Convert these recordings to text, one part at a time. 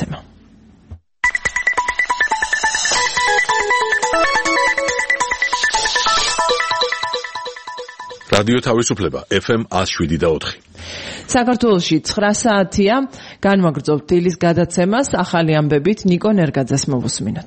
გადაცემა. რადიო თავისუფლება FM 107.4. საქართველოში 9 საათია. განვაგრძობთ დილის გადაცემას ახალი ამბებით ნიკო ნერგაძეს მოვუსმინოთ.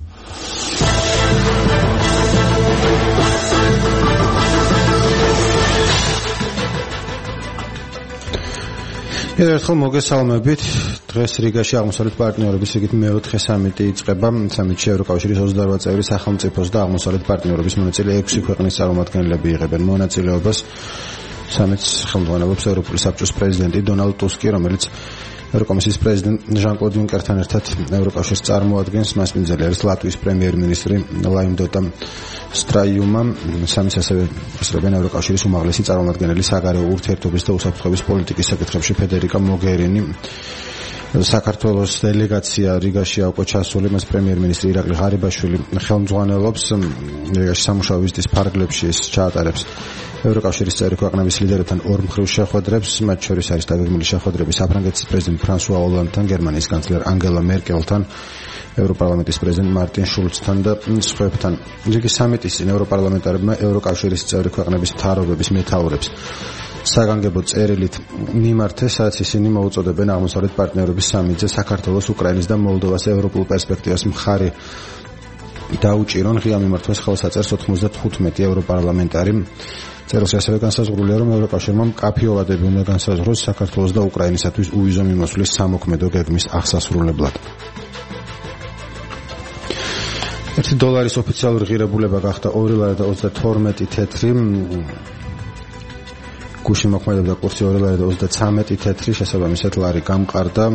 ერთხელ მოგესალმებით. დღეს რიგაში აღმოსავლეთ პარტნიორობის რიგით მეოთხე სამიტი იწყება. სამიტში ევროკავშირის 28 წევრი სახელმწიფოს და აღმოსავლეთ პარტნიორობის მონაწილე 6 ქვეყნის წარმომადგენლები იღებენ მონაწილეობას. სამიტს ხელმძღვანელობს ევროპული საბჭოს პრეზიდენტი დონალდ ტუსკი, რომელიც ევროკომისიის პრეზიდენტ ჟან-კლოდ იუნკერთან ერთად ევროკავშირს წარმოადგენს. მას მიმზიდველი არის ლატვიის პრემიერ-მინისტრი ლაიმდოტა სტრაიუმა. სამის ასევე ესწრებიან ევროკავშირის უმაღლესი წარმომადგენელი საგარეო ურთიერთობის და უსაფრთხოების პოლიტიკის საკითხებში ფედერიკა მოგერინი. საქართველოს დელეგაცია რიგაში უკვე ჩასული, მას პრემიერ-მინისტრი ირაკლი ღარიბაშვილი ხელმძღვანელობს. რიგაში სამუშაო ვიზიტის ფარგლებში ჩაატარებს ევროკავშირის წევრი ქვეყნების ლიდერებთან ორმხრივ შეხვედრებს, მათ შორის არის დაგეგმილი შეხვედრები საფრანგეთის პრეზიდენტ ფრანსუა ოლანდთან, გერმანიის კანცლერ ანგელა მერკელთან, ევროპარლამენტის პრეზიდენტ მარტინ შულცთან და სხვებთან. რიგი სამიტის წინ ევროპარლამენტარებმა ევროკავშირის წევრი ქვეყნების მთავრობების მეთაურებს საგანგებო წერილით მიმართეს, სადაც ისინი მოუწოდებენ აღმოსავლეთ პარტნიორობის სამიტზე საქართველოს, უკრაინის და მოლდოვას ევროპულ პერსპექტივას მხარი დაუჭირონ. ღია მიმართვას ხელს აწერს 95 ევროპარლამენტარი. წერილში ასევე განსაზღვრულია, რომ ევროკავშირმა მკაფიოვადები უნდა განსაზღვროს საქართველოს და უკრაინისათვის უვიზო მიმოსვლის სამოქმედო გეგმის აღსასრულებლად. $1 ოფიციალური ღირებულება გახდა $2.32 გუშინ მოქმედებდა კურსი $2.33 შესაბამისად ლარი გამყარდა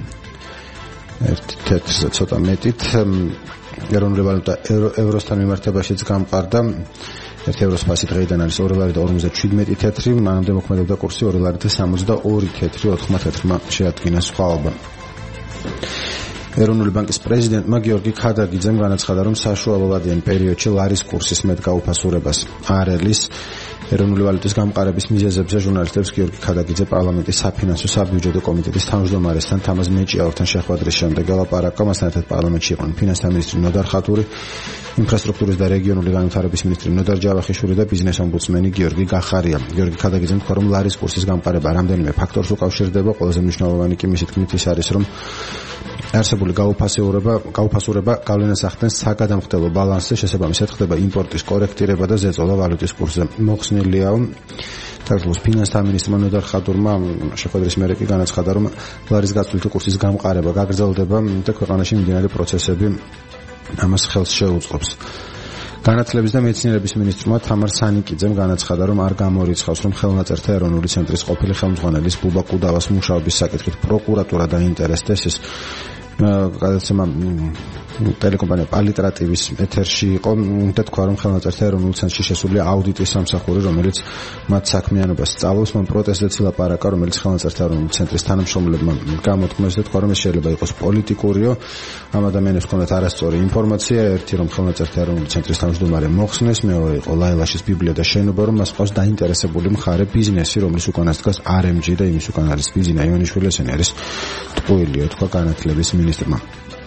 1 თეთრზე ცოტა მეტით. ეროვნული ვალუტა ევროსთან მიმართებაშიც გამყარდა. 1 ევროს ფასი დღეიდან არის $2.57, მანამდე მოქმედებდა კურსი $2.62, 4 თეთრმა შეადგინა სხვაობა. ეროვნული ბანკის პრეზიდენტმა გიორგი ქადაგიძემ განაცხადა, რომ საშუალოვადიან პერიოდში ლარის კურსის მეტ გაუფასურებას არ ელის. ეროვნული ვალუტის გამყარების მიზეზებზე ჟურნალისტებს გიორგი ქადაგიძე პარლამენტის საფინანსო საბიუჯეტო კომიტეტის თავმჯდომარესთან თამაზ მეჭიაურთან შეხვედრის შემდეგ ელაპარაკა. მასთან ერთად პარლამენტში იყვნენ ფინანსთა მინისტრი ნოდარ ხატური, ინფრასტრუქტურის და რეგიონული განვითარების მინისტრი ნოდარ ჯავახიშვილი და ბიზნეს ომბუდსმენი გიორგი გახარია. გიორგი ქადაგიძემ თქვა, რომ ლარის კურსის გამყარება რამდენიმე ფაქტორს უკავშირდება. ყველაზე მნიშვნელოვანი კი მისი თქმით ის არის, რომ არსებული გაუფასურება გავლენას ახდენს საგადამხდელო ბალანსზე, შესაბამისად ხდება იმპორტის კორექტირება და ზეწოლა ვალუტის კურსზე. მოხსნილია საქართველოს ფინანსთა მინისტრმა ნოდარ ხატურმა შეხვედრის მერე კი განაცხადა, რომ ლარის გაცვლითი კურსის გამყარება გაგრძელდება და ქვეყანაში მიმდინარე პროცესები ამას ხელს შეუწყობს. განათლების და მეცნიერების მინისტრმა თამარ სანიკიძემ განაცხადა, რომ არ გამორიცხავს, რომ ხელნაწერთა ეროვნული ცენტრის ყოფილი ხელმძღვანელის ბუბა კუდავას მუშაობის საკითხით პროკურატურა დაინტერესდეს. ეს გადაცემა ტელეკომპანია პალიტრატივის ეთერში იყო. უნდა თქვა, რომ ხელნაწერთა ეროვნულ ცენტრში შესულია აუდიტის სამსახური, რომელიც მათ საქმიანობას სწავლობს. მან პროტესტზეც ლაპარაკა, რომელიც ხელნაწერთა ეროვნულ ცენტრის თანამშრომლებმა გამოთქმეს და თქვა, რომ ეს შეიძლება იყოს პოლიტიკურიო. ამ ადამიანებს ჰქონდათ არასწორი ინფორმაცია. ერთი, რომ ხელნაწერთა ეროვნული ცენტრის თავმჯდომარე მოხსნეს, მეორე იყო ლაილაშის ბიბლია და შენობა, რომ მას ყავს დაინტერესებული მხარე ბიზნესი, რომლის უკანას დგას RMG და იმის უკან არის ბიზნა ივანიშვილი. ესენი არის ტყუილიო, თქვა განათლების მინისტრმა.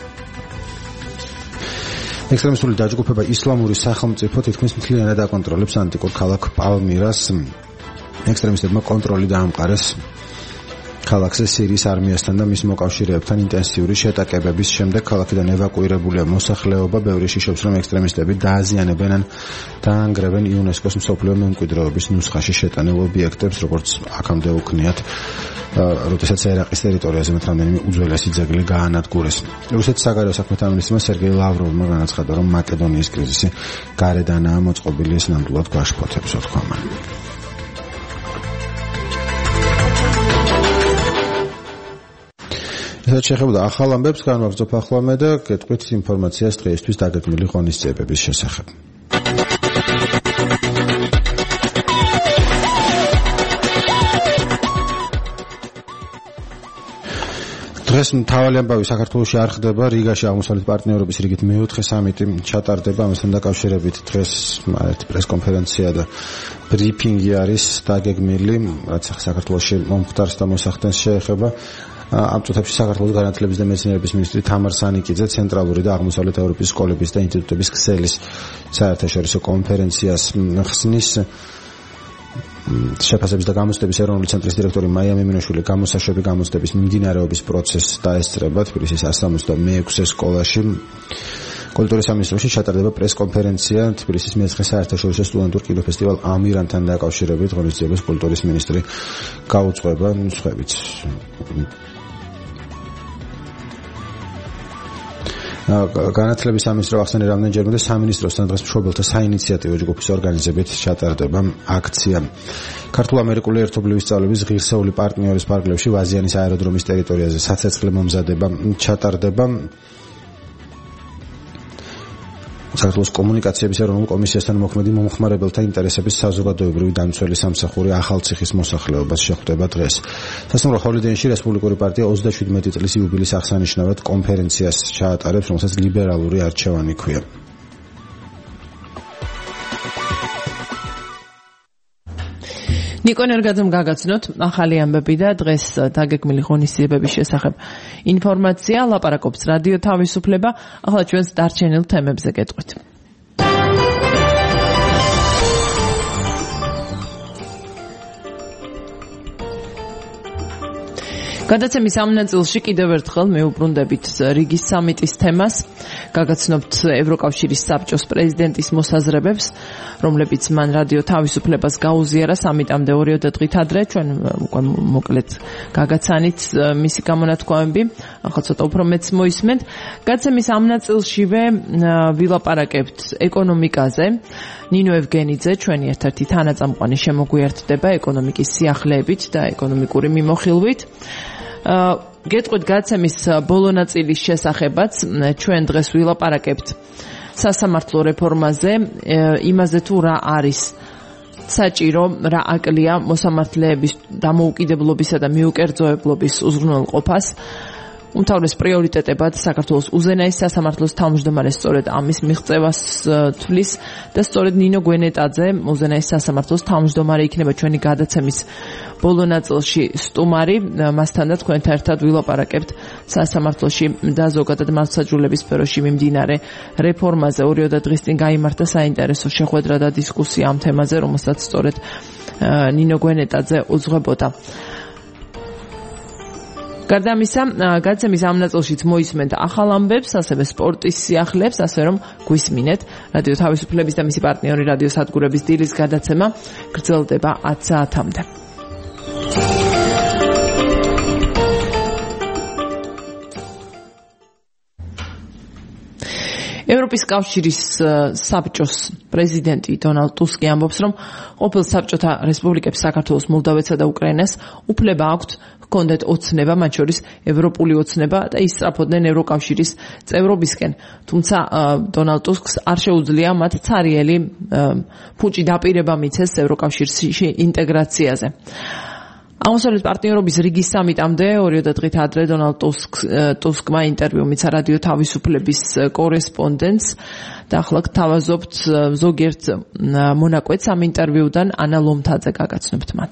ექსტრემისტული დაჯგუფება ისლამური სახელმწიფო თითქმის მთლიანად აკონტროლებს ანტიკურ ქალაქ პალმირას. ექსტრემისტებმა კონტროლი დაამყარეს ქალაქზე სირიის არმიასთან და მის მოკავშირეებთან ინტენსიური შეტაკებების შემდეგ. ქალაქიდან ევაკუირებულია მოსახლეობა. ბევრი შიშობს, რომ ექსტრემისტები დააზიანებენ ან დაანგრევენ იუნესკოს მსოფლიო მემკვიდრეობის ნუსხაში შეტანილ ობიექტებს, როგორც აქამდე უქნიათ, როდესაც ერაყის ტერიტორიაზე მათ რამდენიმე უძველესი ძეგლი გაანადგურეს. რუსეთის საგარეო საქმეთა მინისტრმა სერგეი ლავროვმა განაცხადა, რომ მაკედონიის კრიზისი გარედანაა მოწყობილი, ეს ნამდვილად გვაშფოთებს, თქვა მან. ესაც შეეხებოდა ახალ ამბებს, განვაგრძობ ახლა მე და გეტყვით ინფორმაციას დღეისთვის დაგეგმილი ღონისძიებების შესახებ. დღეს მთავარი ამბავი საქართველოში არ ხდება. რიგაში აღმოსავლეთ პარტნიორობის რიგით მეოთხე სამიტი ჩატარდება. ამასთან დაკავშირებით დღეს ერთი პრესკონფერენცია და ბრიფინგი არის დაგეგმილი, რაც საქართველოში მომხდარს და მოსახდენს შეეხება. ამ წუთებში საქართველოს განათლების და მეცნიერების მინისტრი თამარ სანიკიძე ცენტრალური და აღმოსავლეთ ევროპის სკოლების და ინსტიტუტების ქსელის საერთაშორისო კონფერენციას ხსნის. შეფასების და გამოცდების ეროვნული ცენტრის დირექტორი მაია მემინოშვილი გამოსაშვები გამოცდების მიმდინარეობის პროცესს დაესწრება თბილისის 166 სკოლაში. კულტურის სამინისტროში ჩატარდება პრეს-კონფერენცია თბილისის მე-9 საერთაშორისო სტუდენტურ კინოფესტივალ ამირანთან დაკავშირებით. ღონისძიებას კულტურის მინისტრი გაუძღვება ნუსხებით. განათლების სამინისტრო ახსენე რამდენჯერმე და სამინისტროსთან დღეს მშობელთა საინიციატივო ჯგუფის ორგანიზებით ჩატარდება აქცია. ქართულ-ამერიკული ერთობლივი სწავლების ღირსეული პარტნიორის ფარგლებში ვაზიანის აეროდრომის ტერიტორიაზე საცეცხლე მომზადება ჩატარდება. საქართველოს კომუნიკაციების ეროვნულ კომისიასთან მოქმედი მომხმარებელთა ინტერესების საზოგადოებრივი დამცველი სამსახური ახალციხის მოსახლეობას შეხვდება დღეს. სასტუმრო ჰოლიდეინში რესპუბლიკური პარტია 37 წლის იუბილის აღსანიშნავად კონფერენციას ჩაატარებს, რომელსაც ლიბერალური არჩევანი ჰქვია. ნიკონ ერგაძემ გაგაცნოთ ახალი ამბები და დღეს დაგეგმილი ღონისძიებების შესახებ ინფორმაცია. ლაპარაკობს რადიო თავისუფლება. ახლა ჩვენს დარჩენილ თემებზე გეტყვით. გადაცემის ამ ნაწილში კიდევ ერთხელ მეუბრუნდებით რიგის სამიტის თემას. გაგაცნობთ ევროკავშირის საბჭოს პრეზიდენტის მოსაზრებებს, რომლებიც მან რადიო თავისუფლებას გაუზიარა სამიტამდე 2 დღით ადრე. ჩვენ უკვე მოკლედ გაგაცანით მისი გამონათქვამები, ახლა ცოტა უფრო მეც მოისმენთ. გადაცემის ამ ნაწილშივე ვილაპარაკებთ ეკონომიკაზე. ნინო ევგენიძე, ჩვენი ერთ-ერთი თანაწამყვანი, შემოგვიერთდება ეკონომიკის სიახლეებით და ეკონომიკური მიმოხილვით. გეტყვით გადაცემის ბოლო ნაწილის შესახებაც. ჩვენ დღეს ვილაპარაკებთ სასამართლო რეფორმაზე, იმაზე თუ რა არის საჭირო, რა აკლია მოსამართლეების დამოუკიდებლობისა და მიუკერძოებლობის უზრუნველყოფას. უმთავრეს პრიორიტეტებად საქართველოს უზენაეს სასამართლოს თავმჯდომარე სწორედ ამის მიღწევას თვლის და სწორედ ნინო გვენეტაძე უზენაეს სასამართლოს თავმჯდომარე იქნება ჩვენი გადაცემის ბოლო ნაწილში სტუმარი. მასთან და თქვენთან ერთად ვილაპარაკებთ სასამართლოში და ზოგადად მართლმსაჯულების სფეროში მიმდინარე რეფორმაზე. 2 დღის წინ გაიმართა საინტერესო შეხვედრა და დისკუსია ამ თემაზე, რომელსაც სწორედ ნინო გვენეტაძე უძღვებოდა. გარდა ამისა, გადაცემის ამ ნაწილშიც მოისმენთ ახალ ამბებს, ასევე სპორტის სიახლეებს, ასე რომ გვისმინეთ. რადიო თავისუფლების და მისი პარტნიორი რადიო სადგურების დილის გადაცემა გრძელდება 10 საათამდე. ევროპის კავშირის საბჭოს პრეზიდენტი დონალდ ტუსკი ამბობს, რომ ყოფილ საბჭოთა რესპუბლიკებს საქართველოს, მოლდავეთსა და უკრაინას უფლება აქვთ ჰქონდეთ ოცნება, მათ შორის ევროპული ოცნება და ისწრაფოდნენ ევროკავშირის წევრობისკენ. თუმცა დონალდ ტუსკს არ შეუძლია მათ ცარიელი ფუჭი დაპირება მიცეს ევროკავშირში ინტეგრაციაზე. აღმოსავლეთ პარტნიორობის რიგის სამიტამდე 2 დღით ადრე დონალდ ტუსკმა ინტერვიუ მიცა რადიო თავისუფლების კორესპონდენტს და ახლა გთავაზობთ ზოგიერთ მონაკვეთს ამ ინტერვიუდან. ანა ლომთაძე გაგაცნობთ მათ.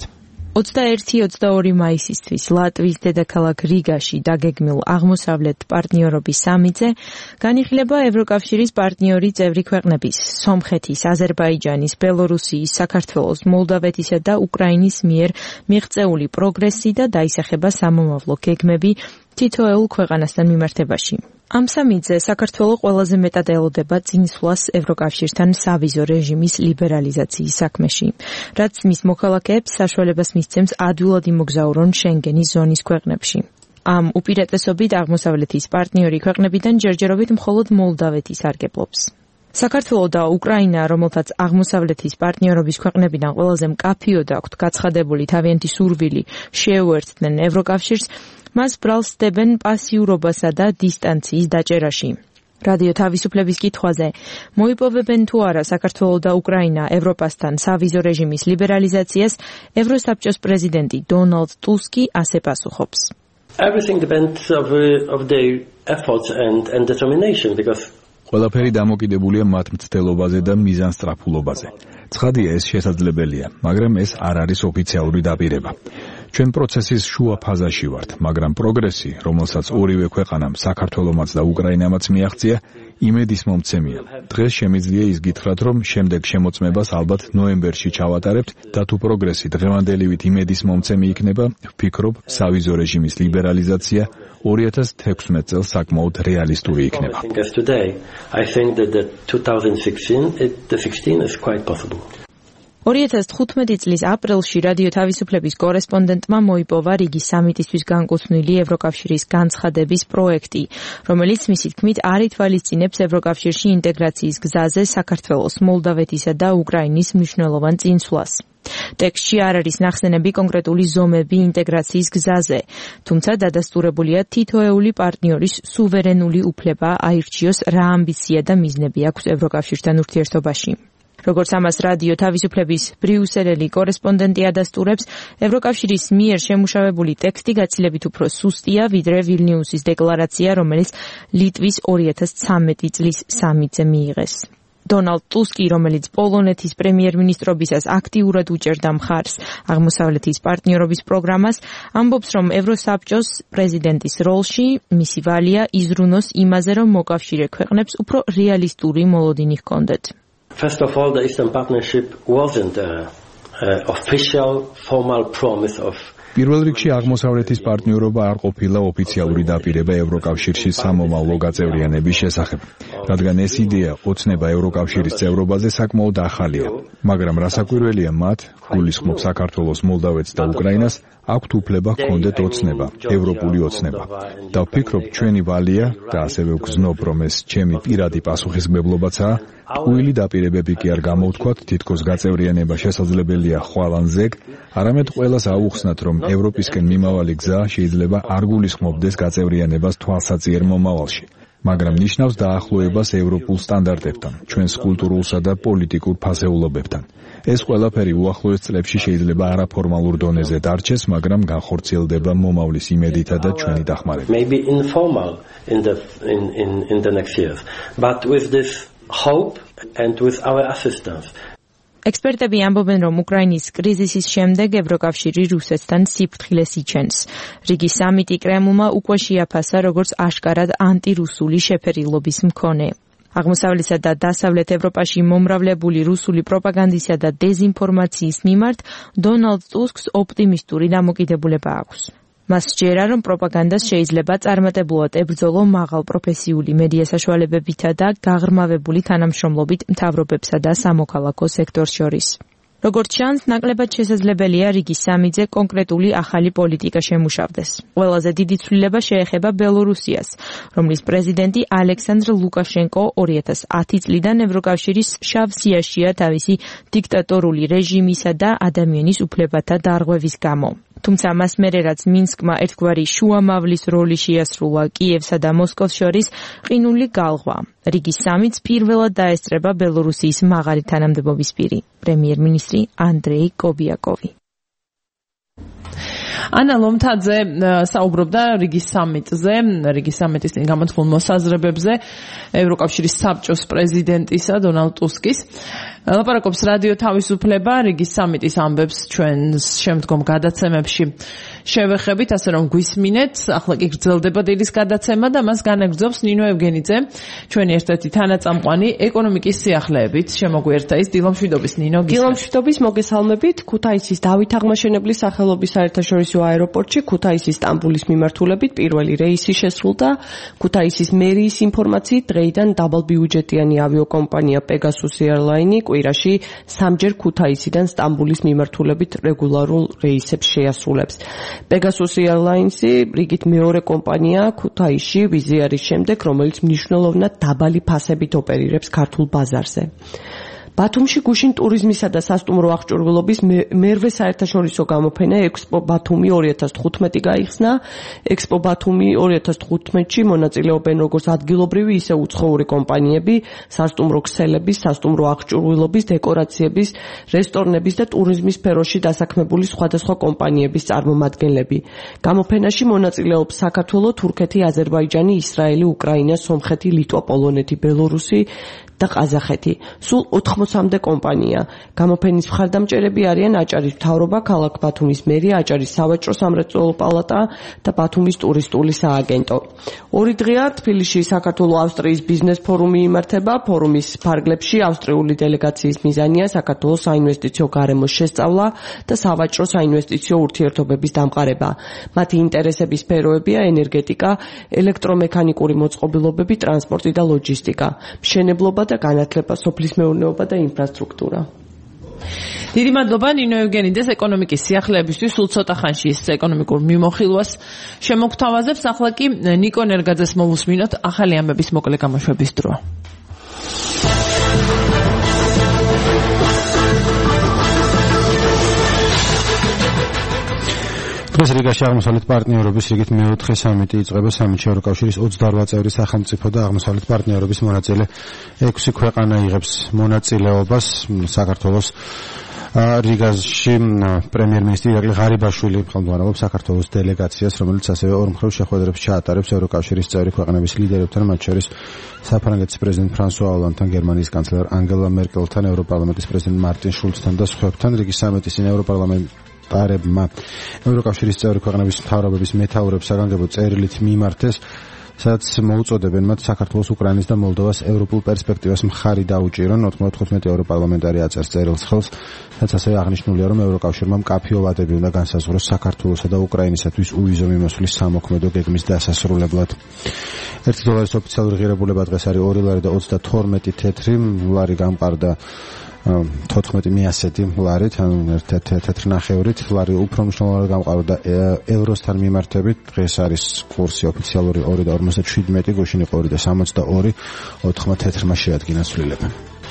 21-22 მაისისთვის ლატვიის დედაქალაქ რიგაში დაგეგმილ აღმოსავლეთ პარტნიორობის სამიტზე განიხილება ევროკავშირის პარტნიორი წევრი ქვეყნების სომხეთის, აზერბაიჯანის, ბელორუსიის, საქართველოს, მოლდავეთისა და უკრაინის მიერ მიღწეული პროგრესი და დაისახება სამომავლო გეგმები თითოეულ ქვეყანასთან მიმართებაში. ამ სამიტზე საქართველოს ყველაზე მეტად ელოდება წინსვლას ევროკავშირთან სავიზო რეჟიმის ლიბერალიზაციის საქმეში, რაც მის მოქალაქეებს საშუალებას მისცემს ადვილად იმოგზაურონ შენგენის ზონის ქვეყნებში. ამ უპირატესობით აღმოსავლეთის პარტნიორი ქვეყნებიდან ჯერჯერობით მხოლოდ მოლდავეთი სარგებლობს. საქართველოს და უკრაინა, რომელთაც აღმოსავლეთის პარტნიორობის ქვეყნებიდან ყველაზე მკაფიოდ აქვთ გაცხადებული თავიანთი სურვილი შეუერთდნენ ევროკავშირს, მას ბრალს დებენ პასიურობასა და დისტანციის დაჭერაში. რადიო თავისუფლების კითხვაზე მოიპოვებენ თუ არა საქართველოს და უკრაინა ევროპასთან სავიზო რეჟიმის ლიბერალიზაციას, ევროსაბჭოს პრეზიდენტი დონალდ ტუსკი ასე პასუხობს. Everything depends of their efforts and determination because ყველაფერი დამოკიდებულია მათ მცდელობაზე და მიზანსწრაფულობაზე. ცხადია, ეს შესაძლებელია, მაგრამ ეს არ არის ოფიციალური დაპირება. ჩვენ პროცესის შუა ფაზაში ვართ, მაგრამ პროგრესი, რომელსაც ორივე ქვეყანამ, საქართველომაც და უკრაინამაც მიაღწია, იმედის მომცემია. დღეს შემიძლია ის გითხრათ, რომ შემდეგ შემოწმებას ალბათ ნოემბერში ჩავატარებთ და თუ პროგრესი დღევანდელივით იმედის მომცემი იქნება, ვფიქრობ, სავიზო რეჟიმის ლიბერალიზაცია 2016 წელს საკმაოდ რეალისტური იქნება. I think that the 2016 is quite possible. 2015 წლის აპრილში რადიო თავისუფლების კორესპონდენტმა მოიპოვა რიგის სამიტისთვის განკუთვნილი ევროკავშირის განცხადების პროექტი, რომელიც მისი თქმით არ ითვალისწინებს ევროკავშირში ინტეგრაციის გზაზე საქართველოს, მოლდავეთისა და უკრაინის მნიშვნელოვან წინსვლას. ტექსტში არ არის ნახსენები კონკრეტული ზომები ინტეგრაციის გზაზე, თუმცა დადასტურებულია თითოეული პარტნიორის სუვერენული უფლება აირჩიოს რა ამბიცია და მიზნები აქვს ევროკავშირთან ურთიერთობაში. როგორც ამას რადიო თავისუფლების ბრიუსელელი კორესპონდენტი ადასტურებს, ევროკავშირის მიერ შემუშავებული ტექსტი გაცილებით უფრო სუსტია, ვიდრე ვილნიუსის დეკლარაცია, რომელიც ლიტვის 2013 წლის სამიტზე მიიღეს. დონალდ ტუსკი, რომელიც პოლონეთის პრემიერ-მინისტრობისას აქტიურად უჭერდა მხარს აღმოსავლეთის პარტნიორობის პროგრამას, ამბობს, რომ ევროსაბჭოს პრეზიდენტის როლში მისი ვალია იზრუნოს იმაზე, რომ მოკავშირე ქვეყნებს უფრო რეალისტური მოლოდინი ჰქონდეთ. First of all, the Eastern Partnership wasn't an official, formal promise of პირველ რიგში აღმოსავლეთის პარტნიორობა არ ყოფილა ოფიციალური დაპირება ევროკავშირში სამომავლო გაწევრიანების შესახებ, რადგან ეს იდეა ოცნება ევროკავშირის წევრობაზე საკმაოდ ახალია, მაგრამ რასაკვირველია მათ, გულისხმობ საქართველოს, მოლდავეთს და უკრაინას, აქვთ უფლება ჰქონდეთ ოცნება, ევროპული ოცნება. და ვფიქრობ, ჩვენი ვალია და ასევე ვგზნობ, რომ ეს ჩემი პირადი პასუხისმგებლობაცაა, ტყუილი დაპირებები კი არ გამოვთქვათ, თითქოს გაწევრიანება შესაძლებელია ხვალ ან ზეგ, არამედ ყველას აუხსნათ, რომ ევროპისკენ მიმავალი გზა შეიძლება არ გულისხმობდეს გაწევრიანებას თვალსაწიერ მომავალში, მაგრამ ნიშნავს დაახლოებას ევროპულ სტანდარტებთან, ჩვენს კულტურულსა და პოლიტიკურ ფასეულობებთან. ეს ყველაფერი უახლოეს წლებში შეიძლება არაფორმალურ დონეზე დარჩეს, მაგრამ განხორციელდება მომავლის იმედითა და ჩვენი დახმარებით. Maybe informal in the next years, but with this hope and with our assistance. ექსპერტები ამბობენ, რომ უკრაინის კრიზისის შემდეგ ევროკავშირი რუსეთთან სიფრთხილეს იჩენს. რიგი სამიტი კრემლმა უკვე შეაფასა, როგორც აშკარად ანტირუსული შეფერილობის მქონე. აღმოსავლეთსა და დასავლეთ ევროპაში მომრავლებული რუსული პროპაგანდისა და დეზინფორმაციის მიმართ დონალდ ტუსკს ოპტიმისტური დამოკიდებულება აქვს. მას სჯერა, რომ პროპაგანდას შეიძლება წარმატებულად ებრძოლო მაღალ პროფესიული მედია საშუალებებითა და გაღრმავებული თანამშრომლობით მთავრობებსა და სამოქალაქო სექტორს შორის. როგორც ჩანს, ნაკლებად შესაძლებელია რიგის სამიტზე კონკრეტული ახალი პოლიტიკა შემუშავდეს. ყველაზე დიდი ცვლილება შეეხება ბელორუსიას, რომლის პრეზიდენტი ალექსანდრ ლუკაშენკო 2010 წლიდან ევროკავშირის შავ სიაშია თავისი დიქტატორული რეჟიმისა და ადამიანის უფლებათა დარღვევის გამო. თუმცა მას მერე რაც მინსკმა ერთგვარი შუამავლის როლი შეასრულა კიევსა და მოსკოვს შორის, ყინული გალღვა. რიგის სამიტს პირველად დაესწრება ბელორუსიის მაღალი თანამდებობის პირი, პრემიერ-მინისტრი ანდრეი კობიაკოვი. ანა ლომთაძე საუბრობდა რიგის სამიტზე, რიგის სამიტის გამოთქმულ მოსაზრებებზე ევროკავშირის საბჭოს პრეზიდენტისა დონალდ ტუსკის. ლაპარაკობს რადიო თავისუფლება რიგის სამიტის ამბებს ჩვენს შემდგომ გადაცემებში. შევეხებით, ასე რომ გვისმინეთ, ახლა კი გრძელდება დილის გადაცემა და მას განაგრძობს ნინო ევგენიძე, ჩვენი ერთ-ერთი თანაწამყვანი ეკონომიკის სიახლეებით. შემოგვიერთა ის დილომშვიდობის ნინო. დილომშვიდობის მოგესალმებით. ქუთაისის დავით აღმაშენებლის სახელობის საერთაშორისო აეროპორტში ქუთაისის სტამბულის მიმართულებით პირველი რეისი შესრულდა. ქუთაისის მერიის ინფორმაციით დღეიდან დაბალბიუჯეტიანი ავიაკომპანია Pegasus Airline კვირაში 3-ჯერ ქუთაისიდან სტამბულის მიმართულებით რეგულარულ რეისებს შეასრულებს. Pegasus Airlines-ი რიგით მეორე კომპანია ქუთაისში ვიზიარის შემდეგ, რომელიც მნიშვნელოვნად დაბალი ფასებით ოპერირებს ქართულ ბაზარზე. ბათუმში გუშინ ტურიზმისა და სასტუმრო აღჭურვილობის მერვე საერთაშორისო გამოფენა Expo Batumi 2015 გაიხსნა. Expo Batumi 2015-ში მონაწილეობენ როგორც ადგილობრივი, ისე უცხოური კომპანიები, სასტუმრო ქსელების, სასტუმრო აღჭურვილობის, დეკორაციების, რესტორნების და ტურიზმის სფეროში დასაქმებული სხვადასხვა კომპანიების წარმომადგენლები. გამოფენაში მონაწილეობს საქართველო, თურქეთი, აზერბაიჯანი, ისრაელი, უკრაინა, სომხეთი, ლიტვა, პოლონეთი, ბელორუსი და ყაზახეთი. სულ 80-მდე კომპანია. გამოფენის მხარდამჭერები არიან აჭარის მთავრობა, ქალაქ ბათუმის მერია, აჭარის სავაჭრო სამრეწველო პალატა და ბათუმის ტურისტული სააგენტო. 2 დღეა თბილისში საქართველო-ავსტრიის ბიზნეს ფორუმი იმართება. ფორუმის ფარგლებში ავსტრიული დელეგაციის მიზანია საქართველოს საინვესტიციო გარემოს შესწავლა და სავაჭრო საინვესტიციო ურთიერთობების დამყარება. მათი ინტერესების სფეროებია ენერგეტიკა, ელექტრომექანიკური მოწყობილობები, ტრანსპორტი და ლოჯისტიკა, მშენებლობა და განათლება, სოფლის მეურნეობა და ინფრასტრუქტურა. დიდი მადლობა ნინო ევგენიდეს ეკონომიკის სიახლეებისთვის სულ ცოტა ხანში ის ეკონომიკურ მიმოხილვას შემოგთავაზებს. ახლა კი ნიკო ნერგაძეს მოვუსმინოთ ახალი ამბების მოკლე გამოშვების დრო. დღეს რიგაში აღმოსავლეთ პარტნიორობის რიგით მეოთხე სამიტი იწყება. სამიტში ევროკავშირის 28 წევრი სახელმწიფო და აღმოსავლეთ პარტნიორობის მონაწილე 6 ქვეყანა იღებს მონაწილეობას. საქართველოს რიგაში პრემიერ-მინისტრი ირაკლი ღარიბაშვილი ხელმძღვანელობს საქართველოს დელეგაციას, რომელიც ასევე ორმხრივ შეხვედრებს ჩაატარებს ევროკავშირის წევრი ქვეყნების ლიდერებთან, მათ შორის საფრანგეთის პრეზიდენტ ფრანსუა ოლანდთან, გერმანიის კანცლერ ანგელა მერკელთან, ევროპარლამენტის პრეზიდენტ მარტინ შულცთან და სხვებთან. რიგის სამიტის წინ ევროპარლამენტარებმა ევროკავშირის წევრი ქვეყნების მთავრობების მეთაურებს საგანგებო წერილით მიმართეს, სადაც მოუწოდებენ მათ საქართველოს, უკრაინის და მოლდოვას ევროპულ პერსპექტივას მხარი დაუჭირონ. 95 ევროპარლამენტარი აწერს წერილს ხელს, სადაც ასევე აღნიშნულია, რომ ევროკავშირმა მკაფიო ვადები უნდა განსაზღვროს საქართველოსა და უკრაინისათვის უვიზო მიმოსვლის სამოქმედო გეგმის დასასრულებლად. $1 ოფიციალური ღირებულება დღეს არის 2 ლარი და 32 თეთრი ლარი გამყარდა 14 მიასეთი ლარით, ანუ თეთრი ნახევრით, ლარი უფრო მნიშვნელოვნად გამყარდა ევროსთან მიმართებით. დღეს არის კურსი ოფიციალური 2 და 57, გუშინ იყო 2 და 62, 4 თეთრმა შეადგინა ცვლილება.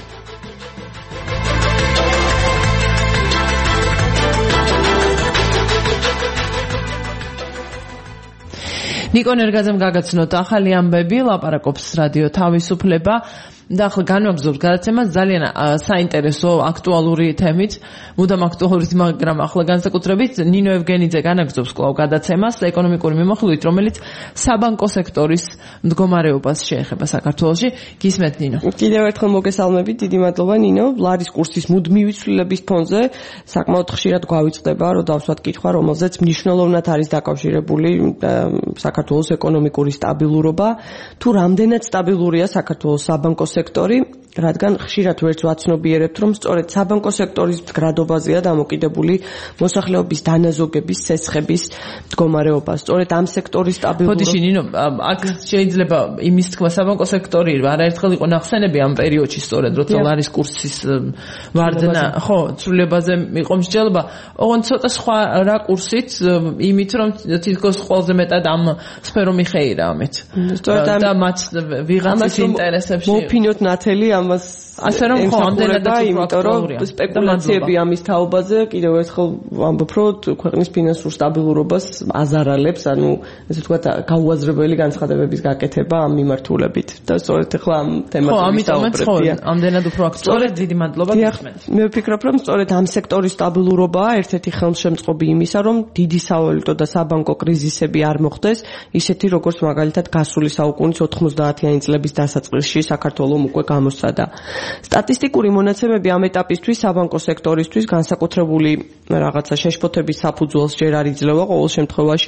ნიკო ნერგაძემ გაგაცნოთ ახალი ამბები, ლაპარაკობს რადიო თავისუფლება. და ახლა განვაგრძობთ გადაცემას ძალიან საინტერესო აქტუალური თემით, მუდამ აქტუალურით, მაგრამ ახლა განსაკუთრებით ნინო ევგენიძე განაგრძობს კვლავ გადაცემას ეკონომიკური მიმოხილვით, რომელიც საბანკო სექტორის მდგომარეობას შეეხება საქართველოში. გისმენთ ნინო. კიდევ ერთხელ მოგესალმებით, დიდი მადლობა ნინო. ლარის კურსის მუდმივი ცვლილების ფონზე საკმაოდ ხშირად გვავიწყდება, რომ დავსვათ კითხვა, რომელზეც მნიშვნელოვნად არის დაკავშირებული საქართველოს ეკონომიკური სტაბილურობა, თუ რამდენად სტაბილურია საქართველოს საბანკო სექტორი, რადგან ხშირად ვერც ვაცნობიერებთ, რომ სწორედ საბანკო სექტორის მდგრადობაზეა დამოკიდებული მოსახლეობის დანაზოგების, ცეცხების მდგომარეობა. სწორედ ამ სექტორის სტაბილურობა. ხოდიში ნინო, აქ შეიძლება იმის თქვა საბანკო სექტორი არაერთხელ იყო ნახსენები ამ პერიოდში, სწორედ როცა ლარის კურსის ვარდნა, ხო, ცვლილებაზე იყო მსჯელობა. ოღონდ ცოტა სხვა რა კურსით, იმით რომ თითქოს ყველაზე მეტად ამ სფერო მიხეირა ამით. სწორედ და მათ ვიღაცის ინტერესებში მოფინოთ ნათელი ამას ასე რომ ხო ამდენადაც უფრო აქტუალურია. სპეკულაციები ამის თაობაზე კიდევ ერთხელ ვამბობ, რომ ქვეყნის ფინანსურ სტაბილურობას აზარალებს, ანუ ესე ვთქვათ, გაუაზრებელი განცხადებების გაკეთება ამ მიმართულებით. და სწორედ ახლა ამ თემაზე ვისაუბრებია. ამდენად უფრო აქტუალურია. დიდი მადლობა გისმენთ. მე ვფიქრობ, რომ სწორედ ამ სექტორის სტაბილურობაა ერთ-ერთი ხელმშემწყობი იმისა, რომ დიდი სავალუტო და საბანკო კრიზისები არ მოხდეს, ისეთი როგორც მაგალითად გასული საუკუნის 90-იანი წლების დასაწყისში საქართველოს უკვე გამოსცადა. სტატისტიკური მონაცემები ამ ეტაპისთვის საბანკო სექტორისთვის განსაკუთრებული რაღაცა შეშფოთების საფუძველს ჯერ არ იძლევა ყოველ შემთხვევაში.